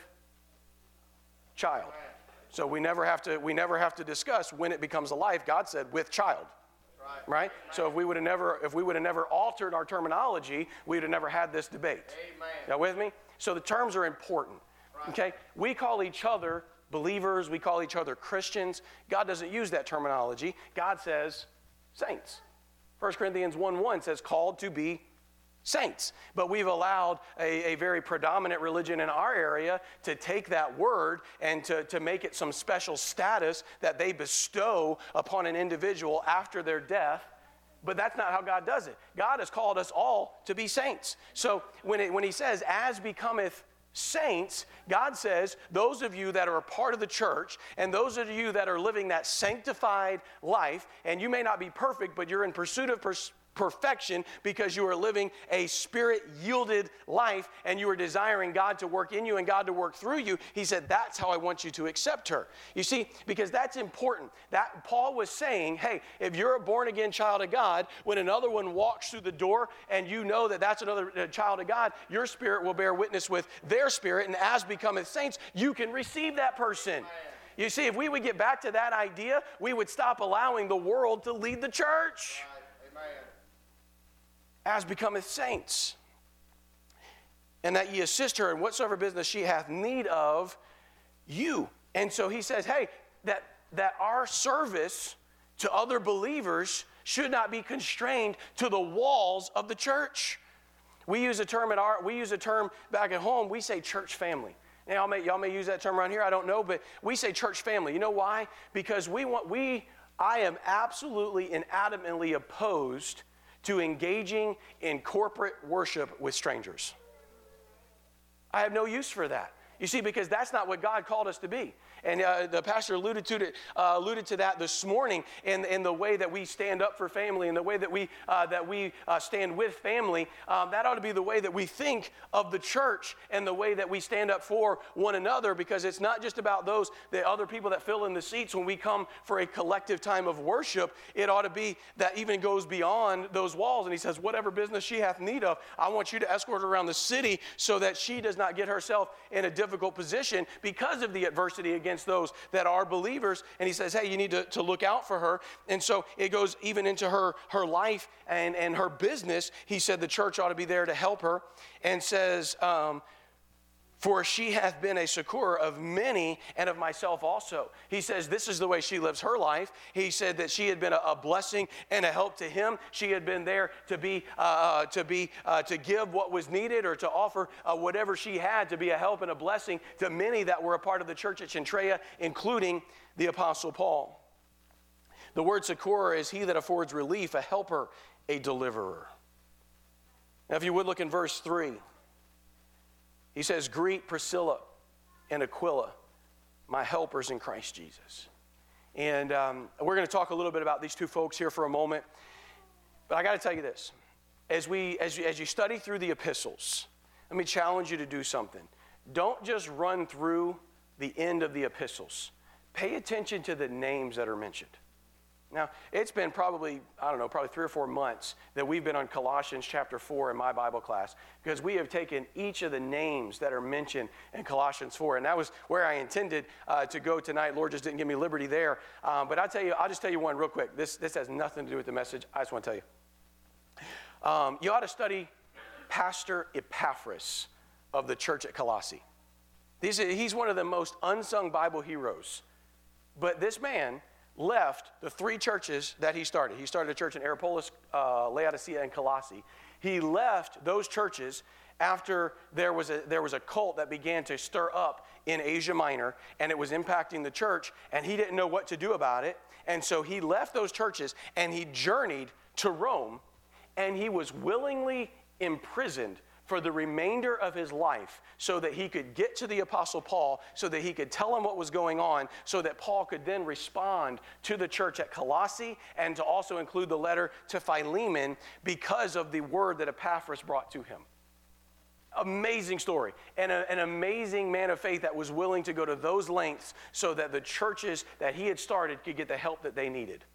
child. So we never have to we never have to discuss when it becomes a life. God said with child. Right? So if we would have never if we would have never altered our terminology, we would have never had this debate. Y'all with me? So the terms are important. Okay? We call each other believers, we call each other Christians. God doesn't use that terminology. God says saints. First Corinthians one one says called to be saints. But we've allowed a, a very predominant religion in our area to take that word and to, to make it some special status that they bestow upon an individual after their death. But that's not how God does it. God has called us all to be saints. So when, it, when he says, as becometh saints, God says, those of you that are a part of the church and those of you that are living that sanctified life, and you may not be perfect, but you're in pursuit of pers- perfection because you are living a spirit-yielded life and you are desiring God to work in you and God to work through you. He said, that's how I want you to accept her. You see, because that's important. That Paul was saying, hey, if you're a born-again child of God, when another one walks through the door and you know that that's another uh, child of God, your spirit will bear witness with their spirit, and as becometh saints, you can receive that person. You see, if we would get back to that idea, we would stop allowing the world to lead the church. Amen. As becometh saints, and that ye assist her in whatsoever business she hath need of you. And so he says, hey, that, that our service to other believers should not be constrained to the walls of the church. We use a term at our, we use a term back at home, we say church family. Now, y'all may, y'all may use that term around here, I don't know, but we say church family. You know why? Because we want, we, I am absolutely and adamantly opposed to engaging in corporate worship with strangers. I have no use for that. You see, because that's not what God called us to be. And uh, the pastor alluded to, it, uh, alluded to that this morning in, in the way that we stand up for family and the way that we, uh, that we uh, stand with family. Um, that ought to be the way that we think of the church and the way that we stand up for one another, because it's not just about those, the other people that fill in the seats when we come for a collective time of worship. It ought to be that even goes beyond those walls. And he says, whatever business she hath need of, I want you to escort her around the city so that she does not get herself in a difficult position because of the adversity against those that are believers. And he says, hey, you need to, to look out for her. And so it goes even into her, her life and, and her business. He said the church ought to be there to help her, and says, um, for she hath been a succor of many and of myself also. He says this is the way she lives her life. He said that she had been a, a blessing and a help to him. She had been there to be uh, to be uh, to give what was needed, or to offer uh, whatever she had, to be a help and a blessing to many that were a part of the church at Cenchreae, including the Apostle Paul. The word succor is he that affords relief, a helper, a deliverer. Now, if you would look in verse three. He says, greet Priscilla and Aquila, my helpers in Christ Jesus. And um, we're going to talk a little bit about these two folks here for a moment. But I got to tell you this. As, we, as, you, as you study through the epistles, let me challenge you to do something. Don't just run through the end of the epistles. Pay attention to the names that are mentioned. Now, it's been probably, I don't know, probably three or four months that we've been on Colossians chapter four in my Bible class, because we have taken each of the names that are mentioned in Colossians four, and that was where I intended uh, to go tonight. Lord just didn't give me liberty there. Um, but I'll tell you, I'll just tell you one real quick. This, this has nothing to do with the message. I just want to tell you. Um, you ought to study Pastor Epaphras of the church at Colossae. These, he's one of the most unsung Bible heroes. But this man left the three churches that he started. He started a church in Hierapolis, uh, Laodicea, and Colossae. He left those churches after there was, a, there was a cult that began to stir up in Asia Minor, and it was impacting the church, and he didn't know what to do about it. And so he left those churches, and he journeyed to Rome, and he was willingly imprisoned for the remainder of his life so that he could get to the Apostle Paul, so that he could tell him what was going on, so that Paul could then respond to the church at Colossae, and to also include the letter to Philemon because of the word that Epaphras brought to him. Amazing story. And a, an amazing man of faith that was willing to go to those lengths so that the churches that he had started could get the help that they needed.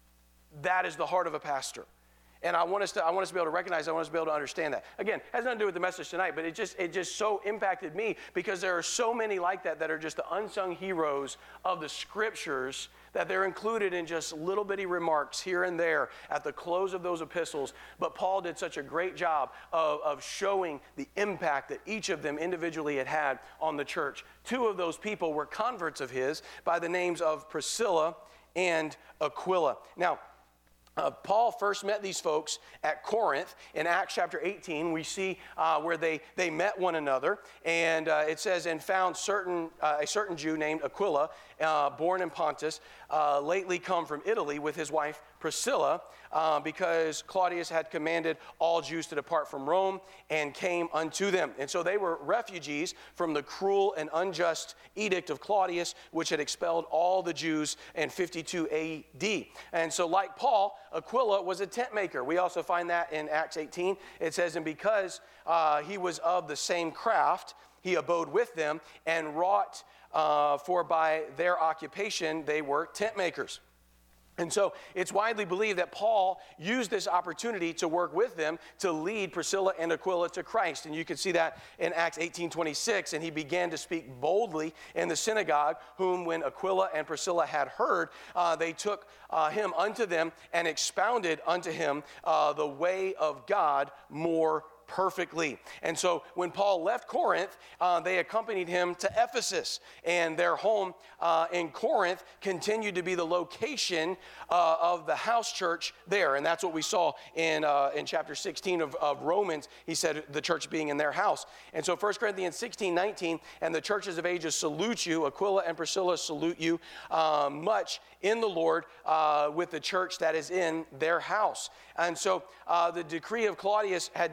That is the heart of a pastor. And I want us to I want us to be able to recognize, I want us to be able to understand that. Again, it has nothing to do with the message tonight, but it just it just so impacted me, because there are so many like that that are just the unsung heroes of the scriptures, that they're included in just little bitty remarks here and there at the close of those epistles. But Paul did such a great job of, of showing the impact that each of them individually had had on the church. Two of those people were converts of his by the names of Priscilla and Aquila. Now, Uh, Paul first met these folks at Corinth in Acts chapter eighteen. We see uh, where they, they met one another, and uh, it says, and found certain uh, a certain Jew named Aquila, uh, born in Pontus, uh, lately come from Italy with his wife Priscilla, uh, because Claudius had commanded all Jews to depart from Rome, and came unto them. And so they were refugees from the cruel and unjust edict of Claudius, which had expelled all the Jews in fifty-two A D. And so like Paul, Aquila was a tent maker. We also find that in Acts eighteen. It says, and because uh, he was of the same craft, he abode with them and wrought, uh, for by their occupation they were tent makers. And so it's widely believed that Paul used this opportunity to work with them to lead Priscilla and Aquila to Christ. And you can see that in Acts eighteen twenty-six. And he began to speak boldly in the synagogue, whom when Aquila and Priscilla had heard, uh, they took uh, him unto them and expounded unto him uh, the way of God more perfectly. And so when Paul left Corinth, uh, they accompanied him to Ephesus, and their home uh, in Corinth continued to be the location uh, of the house church there. And that's what we saw in uh, in chapter sixteen of, of Romans. He said the church being in their house. And so First Corinthians sixteen nineteen, and the churches of Asia salute you. Aquila and Priscilla salute you uh, much in the Lord uh, with the church that is in their house. And so uh, the decree of Claudius had dis-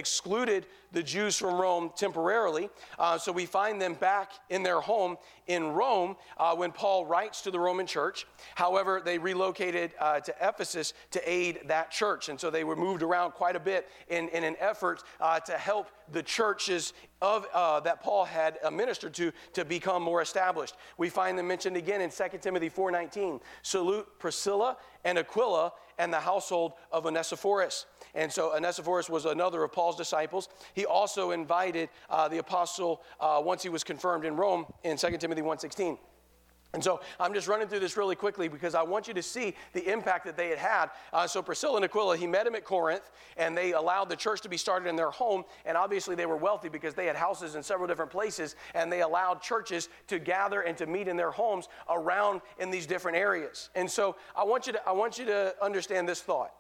excluded the Jews from Rome temporarily. Uh, so we find them back in their home in Rome uh, when Paul writes to the Roman church. However, they relocated uh, to Ephesus to aid that church. And so they were moved around quite a bit in, in an effort uh, to help the churches of uh, that Paul had uh, ministered to to become more established. We find them mentioned again in Second Timothy four nineteen. Salute Priscilla and Aquila and the household of Onesiphorus. And so Onesiphorus was another of Paul's disciples. He also invited uh, the apostle uh, once he was confirmed in Rome in Second Timothy one sixteen. And so I'm just running through this really quickly because I want you to see the impact that they had had. Uh, so Priscilla and Aquila, he met him at Corinth, and they allowed the church to be started in their home. And obviously they were wealthy because they had houses in several different places, and they allowed churches to gather and to meet in their homes around in these different areas. And so I want you to, I want you to understand this thought.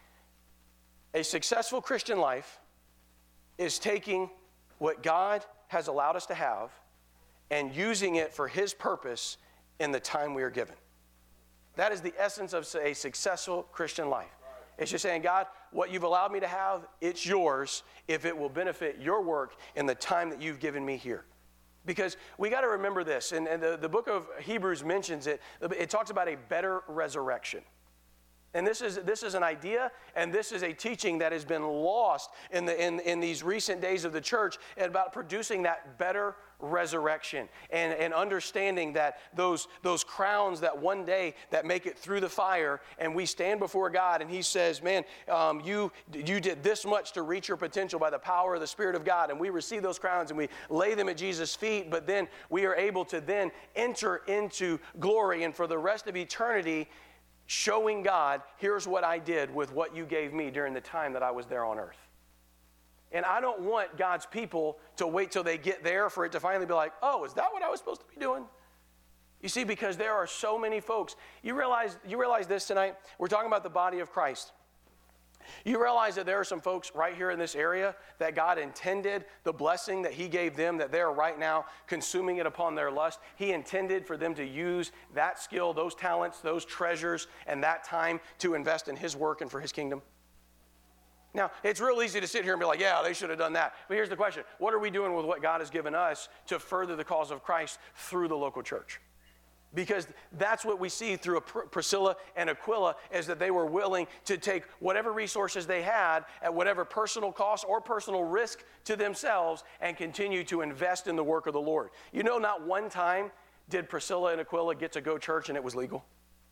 A successful Christian life is taking what God has allowed us to have and using it for His purpose in the time we are given. That is the essence of a successful Christian life. It's just saying, God, what you've allowed me to have, it's yours if it will benefit your work in the time that you've given me here. Because we got to remember this, and, and the, the book of Hebrews mentions it. It talks about a better resurrection. And this is this is an idea, and this is a teaching that has been lost in the in, in these recent days of the church about producing that better resurrection and, and understanding that those those crowns that one day that make it through the fire, and we stand before God, and He says, "Man, um, you you did this much to reach your potential by the power of the Spirit of God," and we receive those crowns and we lay them at Jesus' feet. But then we are able to then enter into glory, and for the rest of eternity, showing God, here's what I did with what you gave me during the time that I was there on earth. And I don't want God's people to wait till they get there for it to finally be like, oh, is that what I was supposed to be doing? You see, because there are so many folks. You realize, you realize this tonight? We're talking about the body of Christ. You realize that there are some folks right here in this area that God intended the blessing that He gave them, that they're right now consuming it upon their lust. He intended for them to use that skill, those talents, those treasures, and that time to invest in His work and for His kingdom. Now, it's real easy to sit here and be like, yeah, they should have done that. But here's the question. What are we doing with what God has given us to further the cause of Christ through the local church? Because that's what we see through Priscilla and Aquila, is that they were willing to take whatever resources they had at whatever personal cost or personal risk to themselves and continue to invest in the work of the Lord. You know, not one time did Priscilla and Aquila get to go church and it was legal.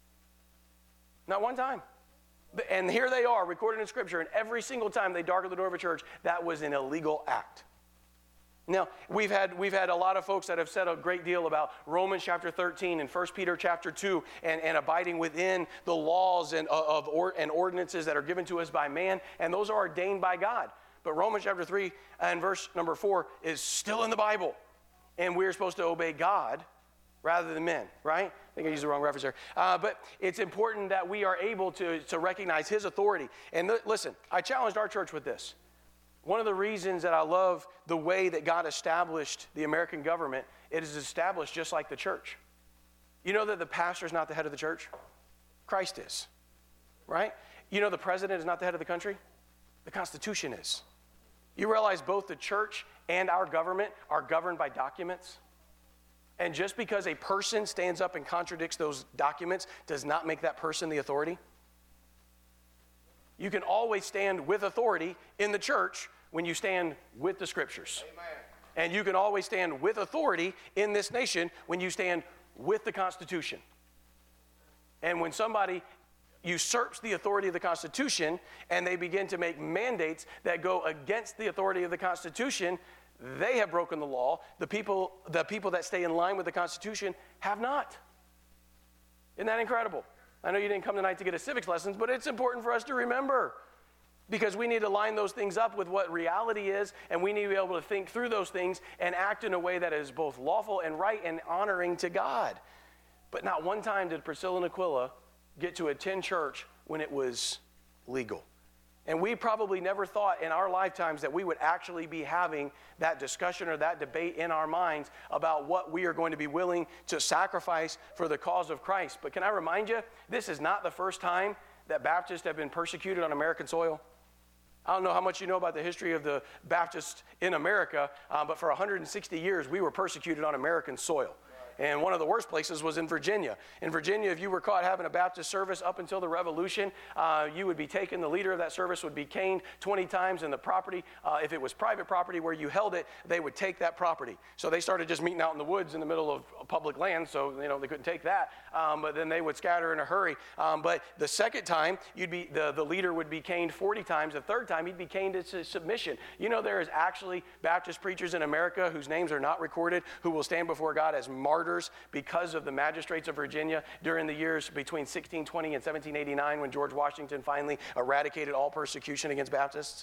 Not one time. And here they are, recorded in Scripture, and every single time they darkened the door of a church, that was an illegal act. Now, we've had we've had a lot of folks that have said a great deal about Romans chapter thirteen and First Peter chapter two and, and abiding within the laws and of or, and ordinances that are given to us by man, and those are ordained by God. But Romans chapter three and verse number four is still in the Bible, and we're supposed to obey God rather than men, right? I think I used the wrong reference there. Uh, but it's important that we are able to, to recognize His authority. And th- listen, I challenged our church with this. One of the reasons that I love the way that God established the American government, it is established just like the church. You know that the pastor is not the head of the church? Christ is, right? You know the president is not the head of the country? The Constitution is. You realize both the church and our government are governed by documents? And just because a person stands up and contradicts those documents does not make that person the authority. You can always stand with authority in the church when you stand with the Scriptures. Amen. And you can always stand with authority in this nation when you stand with the Constitution. And when somebody usurps the authority of the Constitution and they begin to make mandates that go against the authority of the Constitution, they have broken the law. The people, the people that stay in line with the Constitution have not. Isn't that incredible? I know you didn't come tonight to get a civics lessons, but it's important for us to remember, because we need to line those things up with what reality is, and we need to be able to think through those things and act in a way that is both lawful and right and honoring to God. But not one time did Priscilla and Aquila get to attend church when it was legal. And we probably never thought in our lifetimes that we would actually be having that discussion or that debate in our minds about what we are going to be willing to sacrifice for the cause of Christ. But can I remind you, this is not the first time that Baptists have been persecuted on American soil. I don't know how much you know about the history of the Baptists in America, uh, but for one hundred sixty years, we were persecuted on American soil. And one of the worst places was in Virginia. In Virginia, if you were caught having a Baptist service up until the Revolution, uh, you would be taken, the leader of that service would be caned twenty times, and the property, uh, if it was private property where you held it, they would take that property. So they started just meeting out in the woods in the middle of public land, so you know they couldn't take that. Um, but then they would scatter in a hurry. Um, but the second time, you'd be the, the leader would be caned forty times. The third time, he'd be caned into submission. You know, there is actually Baptist preachers in America whose names are not recorded, who will stand before God as martyrs because of the magistrates of Virginia during the years between sixteen twenty and seventeen eighty-nine, when George Washington finally eradicated all persecution against Baptists.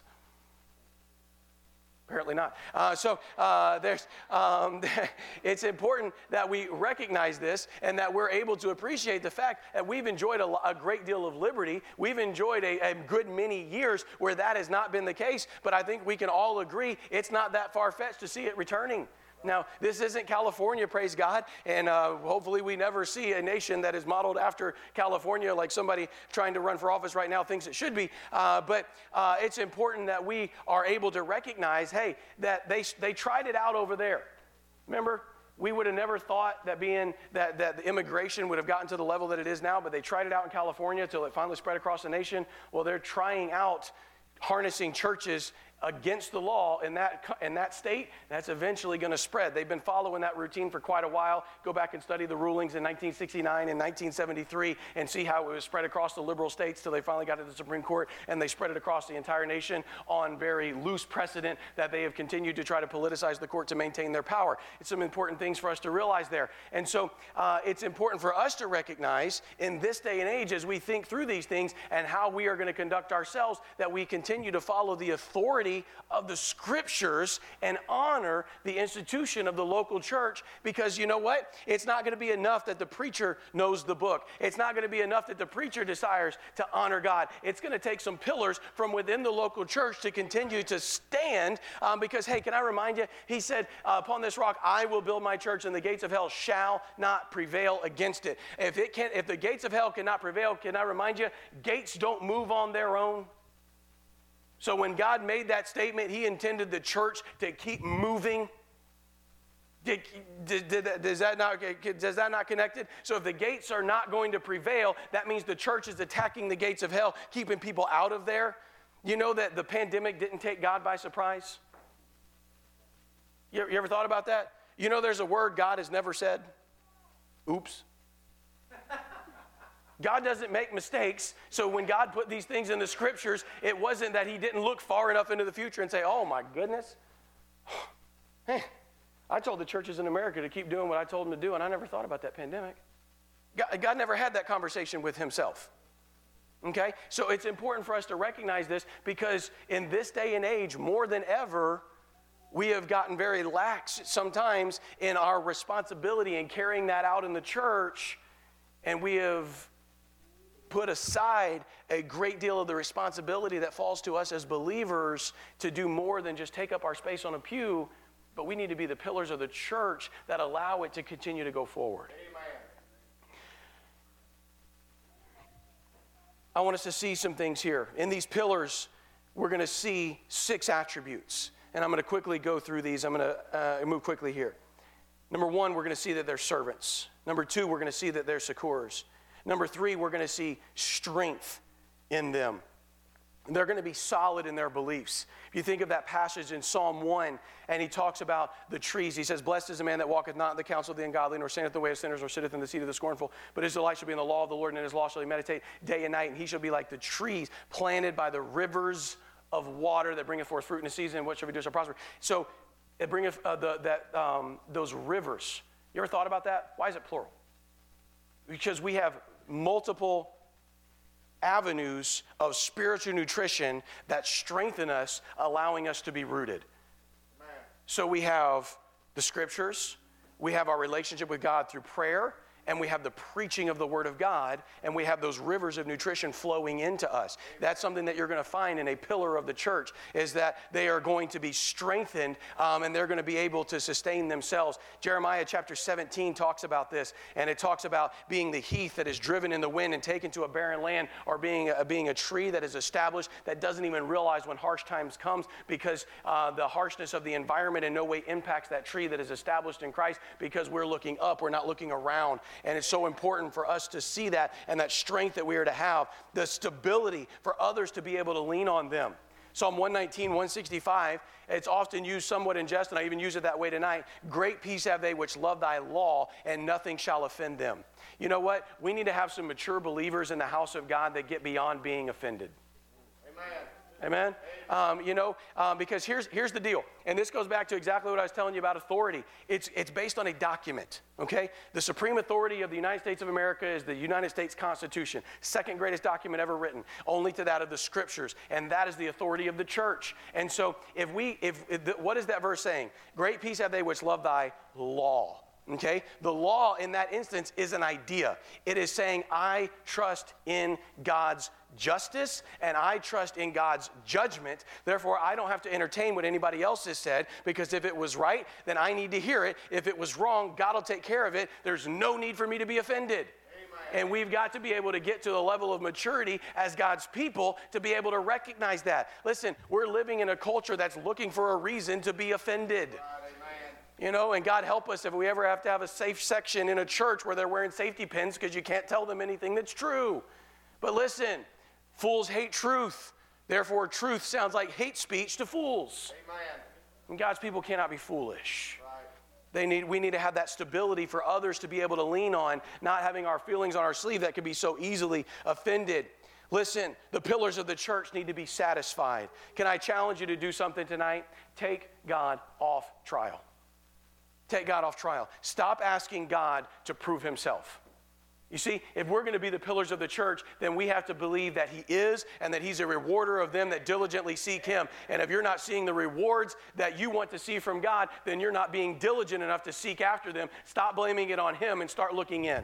Apparently not. Uh, so uh, there's, um, it's important that we recognize this and that we're able to appreciate the fact that we've enjoyed a, a great deal of liberty. We've enjoyed a, a good many years where that has not been the case, but I think we can all agree it's not that far-fetched to see it returning. Now, this isn't California, praise God, and uh, hopefully we never see a nation that is modeled after California like somebody trying to run for office right now thinks it should be. Uh, but uh, it's important that we are able to recognize, hey, that they they tried it out over there. Remember, we would have never thought that being that, that the immigration would have gotten to the level that it is now, but they tried it out in California until it finally spread across the nation. Well, they're trying out harnessing churches against the law in that in that state. That's eventually going to spread. They've been following that routine for quite a while. Go back and study the rulings in nineteen sixty-nine and nineteen seventy-three and see how it was spread across the liberal states till they finally got to the Supreme Court, and they spread it across the entire nation on very loose precedent that they have continued to try to politicize the court to maintain their power. It's some important things for us to realize there. And so uh, it's important for us to recognize in this day and age, as we think through these things and how we are going to conduct ourselves, that we continue to follow the authority of the scriptures and honor the institution of the local church, because you know what? It's not going to be enough that the preacher knows the book. It's not going to be enough that the preacher desires to honor God. It's going to take some pillars from within the local church to continue to stand, um, because, hey, can I remind you, he said, uh, upon this rock I will build my church, and the gates of hell shall not prevail against it. If it can, if the gates of hell cannot prevail, can I remind you, gates don't move on their own. So when God made that statement, he intended the church to keep moving. Did, did, did, does, that not, does that not connected? So if the gates are not going to prevail, that means the church is attacking the gates of hell, keeping people out of there. You know that the pandemic didn't take God by surprise? You, you ever thought about that? You know there's a word God has never said? Oops. God doesn't make mistakes, so when God put these things in the scriptures, it wasn't that he didn't look far enough into the future and say, oh my goodness, hey, I told the churches in America to keep doing what I told them to do, and I never thought about that pandemic. God, God never had that conversation with himself. Okay? So it's important for us to recognize this, because in this day and age, more than ever, we have gotten very lax sometimes in our responsibility in carrying that out in the church, and we have put aside a great deal of the responsibility that falls to us as believers to do more than just take up our space on a pew, but we need to be the pillars of the church that allow it to continue to go forward. Amen. I want us to see some things here. In these pillars, we're going to see six attributes, and I'm going to quickly go through these. I'm going to uh, move quickly here. Number one, we're going to see that they're servants. Number two, we're going to see that they're succours. Number three, we're going to see strength in them. They're going to be solid in their beliefs. If you think of that passage in Psalm one, and he talks about the trees. He says, blessed is the man that walketh not in the counsel of the ungodly, nor standeth in the way of sinners, nor sitteth in the seat of the scornful. But his delight shall be in the law of the Lord, and in his law shall he meditate day and night. And he shall be like the trees planted by the rivers of water that bringeth forth fruit in the season, and what shall we do shall prosper. So it bringeth uh, the, that, um, those rivers. You ever thought about that? Why is it plural? Because we have multiple avenues of spiritual nutrition that strengthen us, allowing us to be rooted. Amen. So we have the scriptures, we have our relationship with God through prayer, and we have the preaching of the Word of God, and we have those rivers of nutrition flowing into us. That's something that you're going to find in a pillar of the church, is that they are going to be strengthened, um, and they're going to be able to sustain themselves. Jeremiah chapter seventeen talks about this, and it talks about being the heath that is driven in the wind and taken to a barren land, or being a, being a tree that is established that doesn't even realize when harsh times comes, because uh, the harshness of the environment in no way impacts that tree that is established in Christ, because we're looking up, we're not looking around. And it's so important for us to see that, and that strength that we are to have, the stability for others to be able to lean on them. Psalm one nineteen, one sixty-five, it's often used somewhat in jest, and I even use it that way tonight. Great peace have they which love thy law, and nothing shall offend them. You know what? We need to have some mature believers in the house of God that get beyond being offended. Amen. Amen? Um, you know, um, because here's, here's the deal. And this goes back to exactly what I was telling you about authority. It's, it's based on a document, okay? The supreme authority of the United States of America is the United States Constitution, second greatest document ever written, only to that of the Scriptures. And that is the authority of the church. And so if we, if, if the, what is that verse saying? Great peace have they which love thy law. Okay? The law in that instance is an idea. It is saying, I trust in God's justice, and I trust in God's judgment. Therefore, I don't have to entertain what anybody else has said, because if it was right, then I need to hear it. If it was wrong, God will take care of it. There's no need for me to be offended. Amen. And we've got to be able to get to the level of maturity as God's people to be able to recognize that. Listen, we're living in a culture that's looking for a reason to be offended. Right. You know, and God help us if we ever have to have a safe section in a church where they're wearing safety pins because you can't tell them anything that's true. But listen, fools hate truth. Therefore, truth sounds like hate speech to fools. Amen. And God's people cannot be foolish. Right. They need, we need to have that stability for others to be able to lean on, not having our feelings on our sleeve that could be so easily offended. Listen, the pillars of the church need to be satisfied. Can I challenge you to do something tonight? Take God off trial. Take God off trial. Stop asking God to prove himself. You see, if we're going to be the pillars of the church, then we have to believe that he is, and that he's a rewarder of them that diligently seek him. And if you're not seeing the rewards that you want to see from God, then you're not being diligent enough to seek after them. Stop blaming it on him and start looking in. Amen.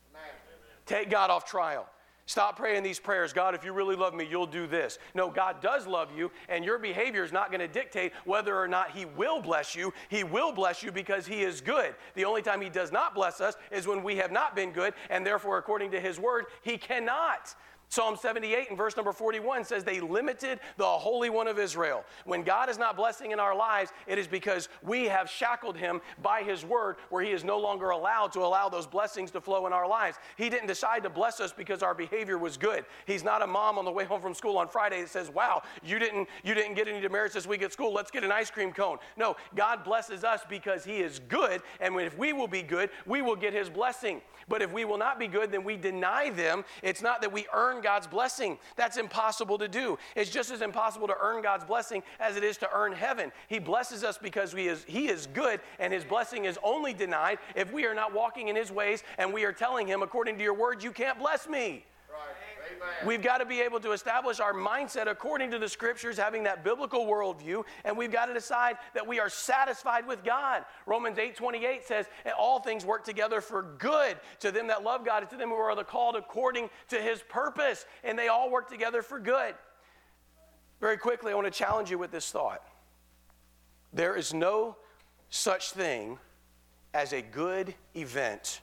Take God off trial. Stop praying these prayers. God, if you really love me, you'll do this. No, God does love you, and your behavior is not going to dictate whether or not he will bless you. He will bless you because he is good. The only time he does not bless us is when we have not been good, and therefore, according to his word, he cannot. Psalm seventy-eight and verse number forty-one says they limited the Holy One of Israel. When God is not blessing in our lives, it is because we have shackled him by his word, where he is no longer allowed to allow those blessings to flow in our lives. He didn't decide to bless us because our behavior was good. He's not a mom on the way home from school on Friday that says, wow, you didn't, you didn't get any demerits this week at school. Let's get an ice cream cone. No, God blesses us because he is good, and if we will be good, we will get his blessing. But if we will not be good, then we deny them. It's not that we earn God's blessing. That's impossible to do. It's just as impossible to earn God's blessing as it is to earn heaven. He blesses us because he is, he is good, and his blessing is only denied if we are not walking in his ways, and we are telling him, according to your word, you can't bless me. Right. We've got to be able to establish our mindset according to the scriptures, having that biblical worldview, and we've got to decide that we are satisfied with God. Romans eight twenty-eight says, all things work together for good to them that love God and to them who are the called according to his purpose, and they all work together for good. Very quickly, I want to challenge you with this thought. There is no such thing as a good event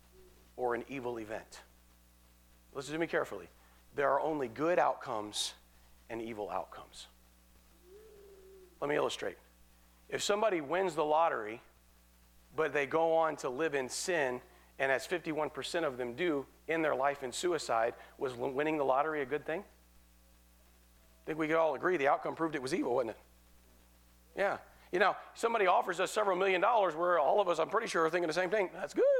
or an evil event. Listen to me carefully. There are only good outcomes and evil outcomes. Let me illustrate. If somebody wins the lottery, but they go on to live in sin, and as fifty-one percent of them do in their life in suicide, was winning the lottery a good thing? I think we could all agree the outcome proved it was evil, wasn't it? Yeah. You know, somebody offers us several million dollars where all of us, I'm pretty sure, are thinking the same thing. That's good.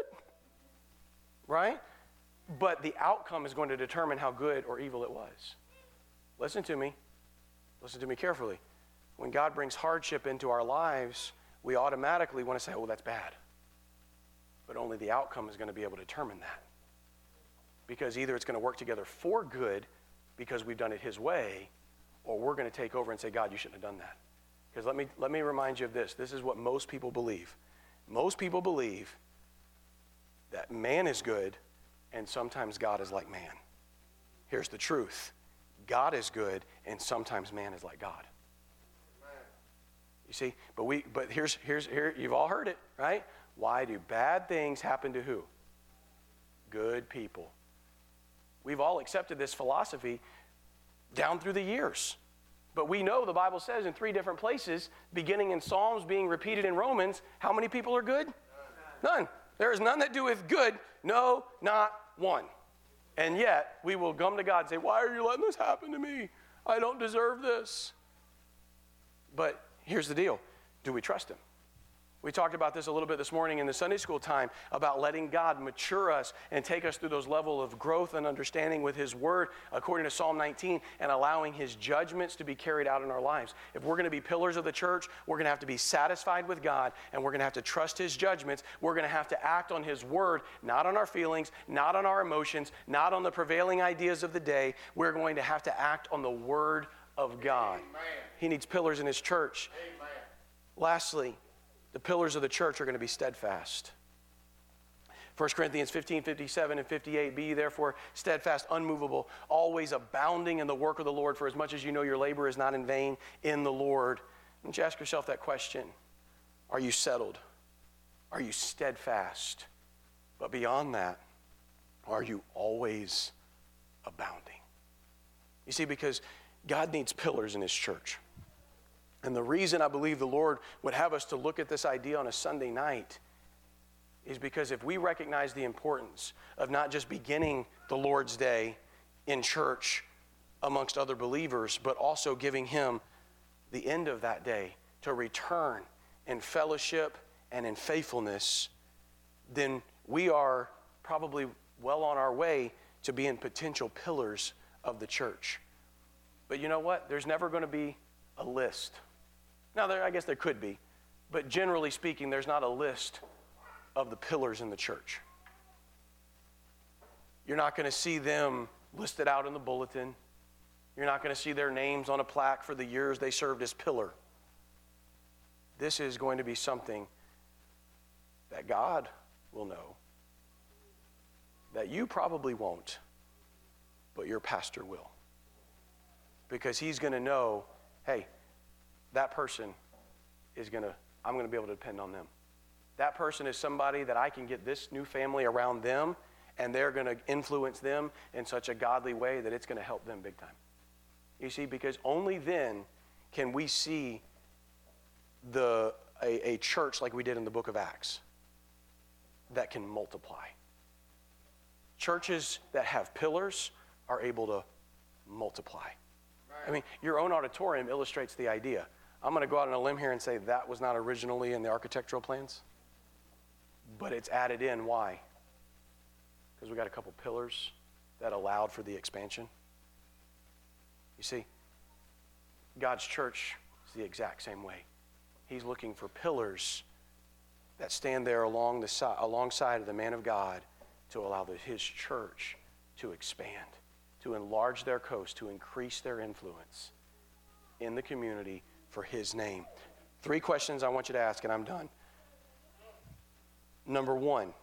Right? But the outcome is going to determine how good or evil it was. Listen to me. Listen to me carefully. When God brings hardship into our lives, we automatically want to say, oh, that's bad. But only the outcome is going to be able to determine that. Because either it's going to work together for good because we've done it his way, or we're going to take over and say, God, you shouldn't have done that. Because let me, let me remind you of this. This is what most people believe. Most people believe that man is good and sometimes God is like man. Here's the truth. God is good and sometimes man is like God. You see, but we but here's here's here you've all heard it, right? Why do bad things happen to who? Good people. We've all accepted this philosophy down through the years. But we know the Bible says in three different places, beginning in Psalms, being repeated in Romans, how many people are good? None. None. There is none that doeth good, no, not one. And yet, we will come to God and say, why are you letting this happen to me? I don't deserve this. But here's the deal. Do we trust him? We talked about this a little bit this morning in the Sunday school time about letting God mature us and take us through those levels of growth and understanding with his word according to Psalm nineteen and allowing his judgments to be carried out in our lives. If we're going to be pillars of the church, we're going to have to be satisfied with God and we're going to have to trust his judgments. We're going to have to act on his word, not on our feelings, not on our emotions, not on the prevailing ideas of the day. We're going to have to act on the word of God. Amen. He needs pillars in his church. Amen. Lastly, the pillars of the church are going to be steadfast. First Corinthians fifteen, fifty-seven and fifty-eight, be ye therefore steadfast, unmovable, always abounding in the work of the Lord, for as much as you know your labor is not in vain in the Lord. Don't you ask yourself that question? Are you settled? Are you steadfast? But beyond that, are you always abounding? You see, because God needs pillars in his church. And the reason I believe the Lord would have us to look at this idea on a Sunday night is because if we recognize the importance of not just beginning the Lord's Day in church amongst other believers, but also giving him the end of that day to return in fellowship and in faithfulness, then we are probably well on our way to being potential pillars of the church. But you know what? There's never going to be a list. Now, there, I guess there could be, but generally speaking, there's not a list of the pillars in the church. You're not going to see them listed out in the bulletin. You're not going to see their names on a plaque for the years they served as pillar. This is going to be something that God will know, that you probably won't, but your pastor will. Because he's going to know, hey, that person is going to, I'm going to be able to depend on them. That person is somebody that I can get this new family around them, and they're going to influence them in such a godly way that it's going to help them big time. You see, because only then can we see the a, a church like we did in the book of Acts that can multiply. Churches that have pillars are able to multiply. I mean, your own auditorium illustrates the idea. I'm going to go out on a limb here and say that was not originally in the architectural plans, but it's added in. Why? Because we got a couple pillars that allowed for the expansion. You see, God's church is the exact same way. He's looking for pillars that stand there along the si- alongside of the man of God to allow the, his church to expand, to enlarge their coast, to increase their influence in the community for his name. Three questions I want you to ask, and I'm done. Number one,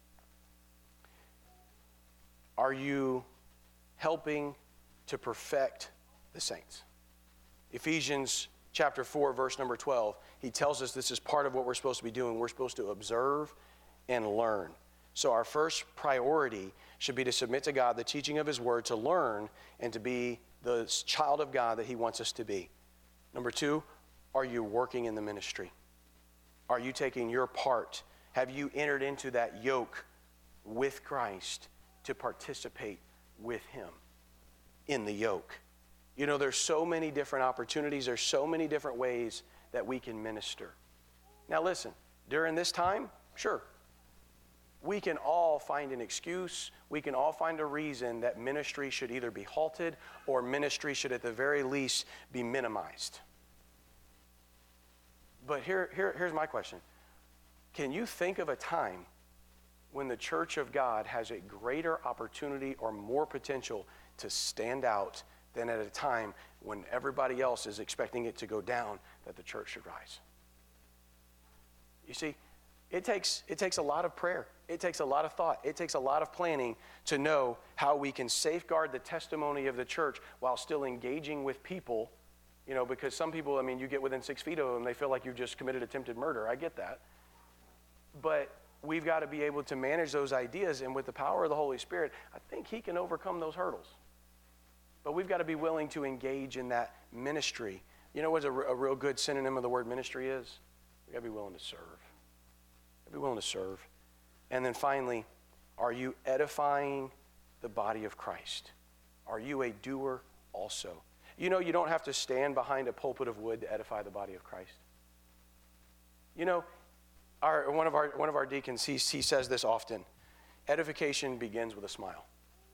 are you helping to perfect the saints? Ephesians chapter four, verse number twelve, he tells us this is part of what we're supposed to be doing. We're supposed to observe and learn. So our first priority should be to submit to God the teaching of his word, to learn and to be the child of God that he wants us to be. Number two, are you working in the ministry? Are you taking your part? Have you entered into that yoke with Christ to participate with him in the yoke? You know, there's so many different opportunities. There's so many different ways that we can minister. Now listen, during this time, sure, we can all find an excuse. We can all find a reason that ministry should either be halted or ministry should at the very least be minimized. But here, here, here's my question. Can you think of a time when the church of God has a greater opportunity or more potential to stand out than at a time when everybody else is expecting it to go down, that the church should rise? You see, it takes, it takes a lot of prayer. It takes a lot of thought. It takes a lot of planning to know how we can safeguard the testimony of the church while still engaging with people, you know, because some people, I mean, you get within six feet of them, they feel like you've just committed attempted murder. I get that. But we've got to be able to manage those ideas, and with the power of the Holy Spirit, I think he can overcome those hurdles. But we've got to be willing to engage in that ministry. You know what a, a real good synonym of the word ministry is? We've got to be willing to serve. Be willing to serve. And then finally, are you edifying the body of Christ? Are you a doer also? You know, you don't have to stand behind a pulpit of wood to edify the body of Christ. You know, our, one of our one of our deacons, he, he says this often. Edification begins with a smile.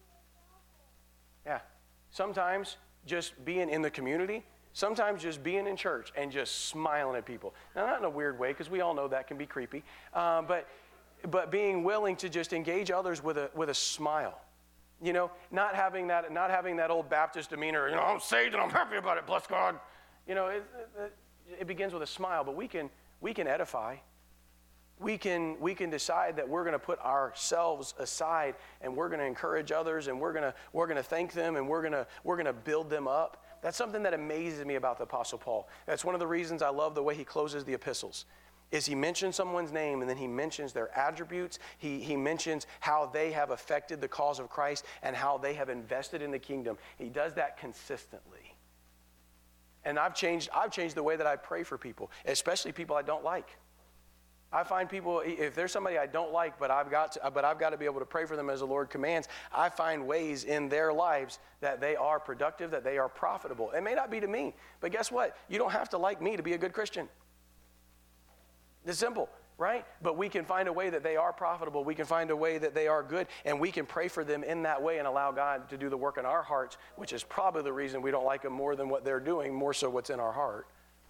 Yeah. Sometimes just being in the community, sometimes just being in church and just smiling at people. Now, not in a weird way, because we all know that can be creepy, uh, but but being willing to just engage others with a with a smile. You know, not having that not having that old Baptist demeanor. You know, I'm saved and I'm happy about it. Bless God. You know, it, it, it begins with a smile, but we can we can edify. We can we can decide that we're going to put ourselves aside and we're going to encourage others and we're going to we're going to thank them and we're going to we're going to build them up. That's something that amazes me about the Apostle Paul. That's one of the reasons I love the way he closes the epistles, is he mentions someone's name and then he mentions their attributes. He, he mentions how they have affected the cause of Christ and how they have invested in the kingdom. He does that consistently. And I've changed, I've changed the way that I pray for people, especially people I don't like. I find people, if there's somebody I don't like, but I've got to, but I've got to be able to pray for them as the Lord commands, I find ways in their lives that they are productive, that they are profitable. It may not be to me, but guess what? You don't have to like me to be a good Christian. It's simple, right? But we can find a way that they are profitable. We can find a way that they are good, and we can pray for them in that way and allow God to do the work in our hearts, which is probably the reason we don't like them more than what they're doing, more so what's in our heart.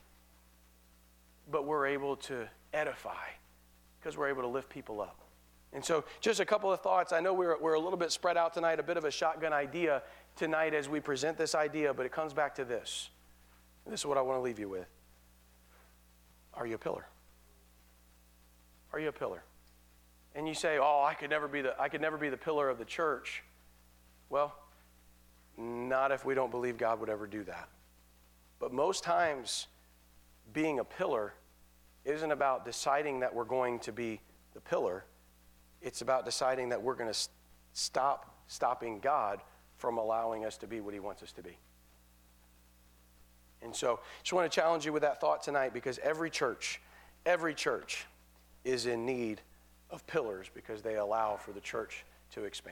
But we're able to edify because we're able to lift people up. And so just a couple of thoughts. I know we're, we're a little bit spread out tonight, a bit of a shotgun idea tonight as we present this idea, but it comes back to this. This is what I want to leave you with. Are you a pillar? Are you a pillar? And you say, oh, I could never be the, I could never be the pillar of the church. Well, not if we don't believe God would ever do that. But most times, being a pillar isn't about deciding that we're going to be the pillar. It's about deciding that we're going to st- stop stopping God from allowing us to be what he wants us to be. And so I just want to challenge you with that thought tonight, because every church, every church is in need of pillars because they allow for the church to expand.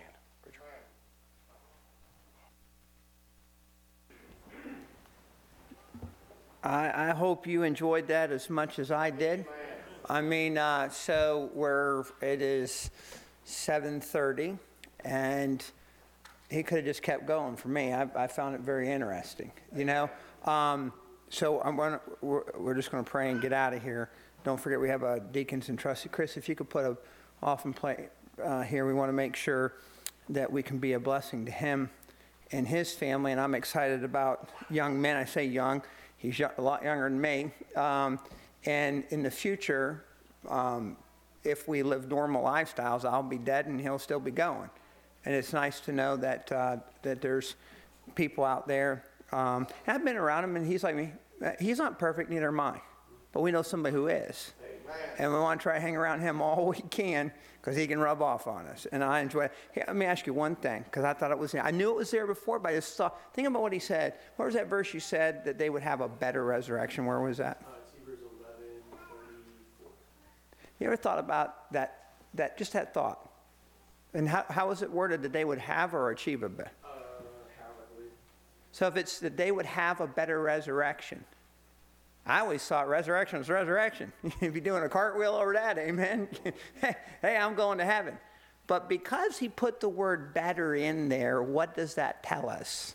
I, I hope you enjoyed that as much as I did. I mean, uh, so we're, it is seven thirty, and he could have just kept going for me. I, I found it very interesting, you know. Um, so I'm gonna, we're, we're just going to pray and get out of here. Don't forget we have a deacons and trustee. Chris, if you could put a offering plate uh, here, we want to make sure that we can be a blessing to him and his family. And I'm excited about young men. I say young. He's a lot younger than me. Um, and in the future, um, if we live normal lifestyles, I'll be dead and he'll still be going. And it's nice to know that uh, that there's people out there. Um, and I've been around him, and he's like me. He's not perfect, neither am I. But we know somebody who is. Amen. And we want to try to hang around him all we can, because he can rub off on us. And I enjoy it. Hey, let me ask you one thing, because I thought it was, I knew it was there before, but I just saw, think about what he said. What was that verse you said, that they would have a better resurrection? Where was that? Uh, it's Hebrews eleven thirty-four. You ever thought about that, that just that thought? And how, how was it worded, that they would have or achieve a better? Uh, how I believe. So if it's that they would have a better resurrection. I always thought resurrection was resurrection. You'd be doing a cartwheel over that, amen? Hey, I'm going to heaven. But because he put the word better in there, what does that tell us?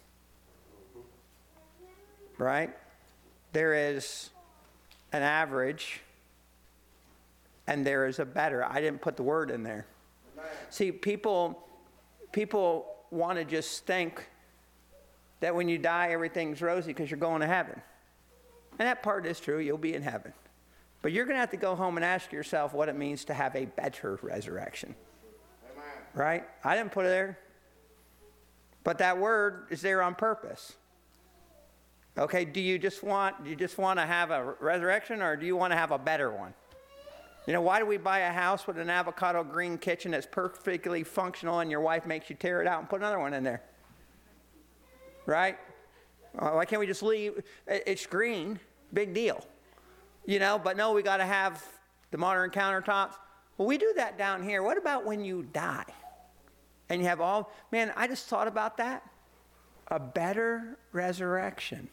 Right? There is an average, and there is a better. I didn't put the word in there. See, people, people want to just think that when you die, everything's rosy because you're going to heaven. And that part is true. You'll be in heaven. But you're going to have to go home and ask yourself what it means to have a better resurrection. Amen. Right? I didn't put it there. But that word is there on purpose. Okay, do you just want do you just want to have a resurrection, or do you want to have a better one? You know, why do we buy a house with an avocado green kitchen that's perfectly functional and your wife makes you tear it out and put another one in there? Right? Uh, why can't we just leave? It's green, big deal. You know, but no, we got to have the modern countertops. Well, we do that down here. What about when you die? And you have all, man, I just thought about that. A better resurrection.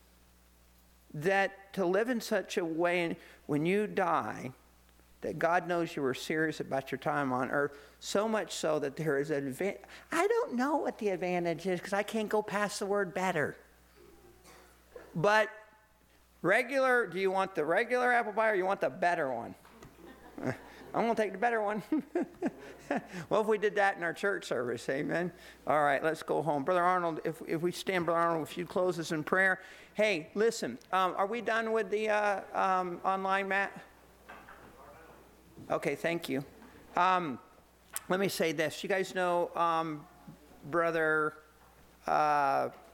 That to live in such a way when you die, that God knows you were serious about your time on earth, so much so that there is an advantage. I don't know what the advantage is because I can't go past the word better. But regular, do you want the regular apple pie or you want the better one? I'm going to take the better one. Well, if we did that in our church service, amen. All right, let's go home. Brother Arnold, if, if we stand, Brother Arnold, if you close us in prayer. Hey, listen, um, are we done with the uh, um, online, Matt? Okay, thank you. Um, let me say this. You guys know um, Brother uh,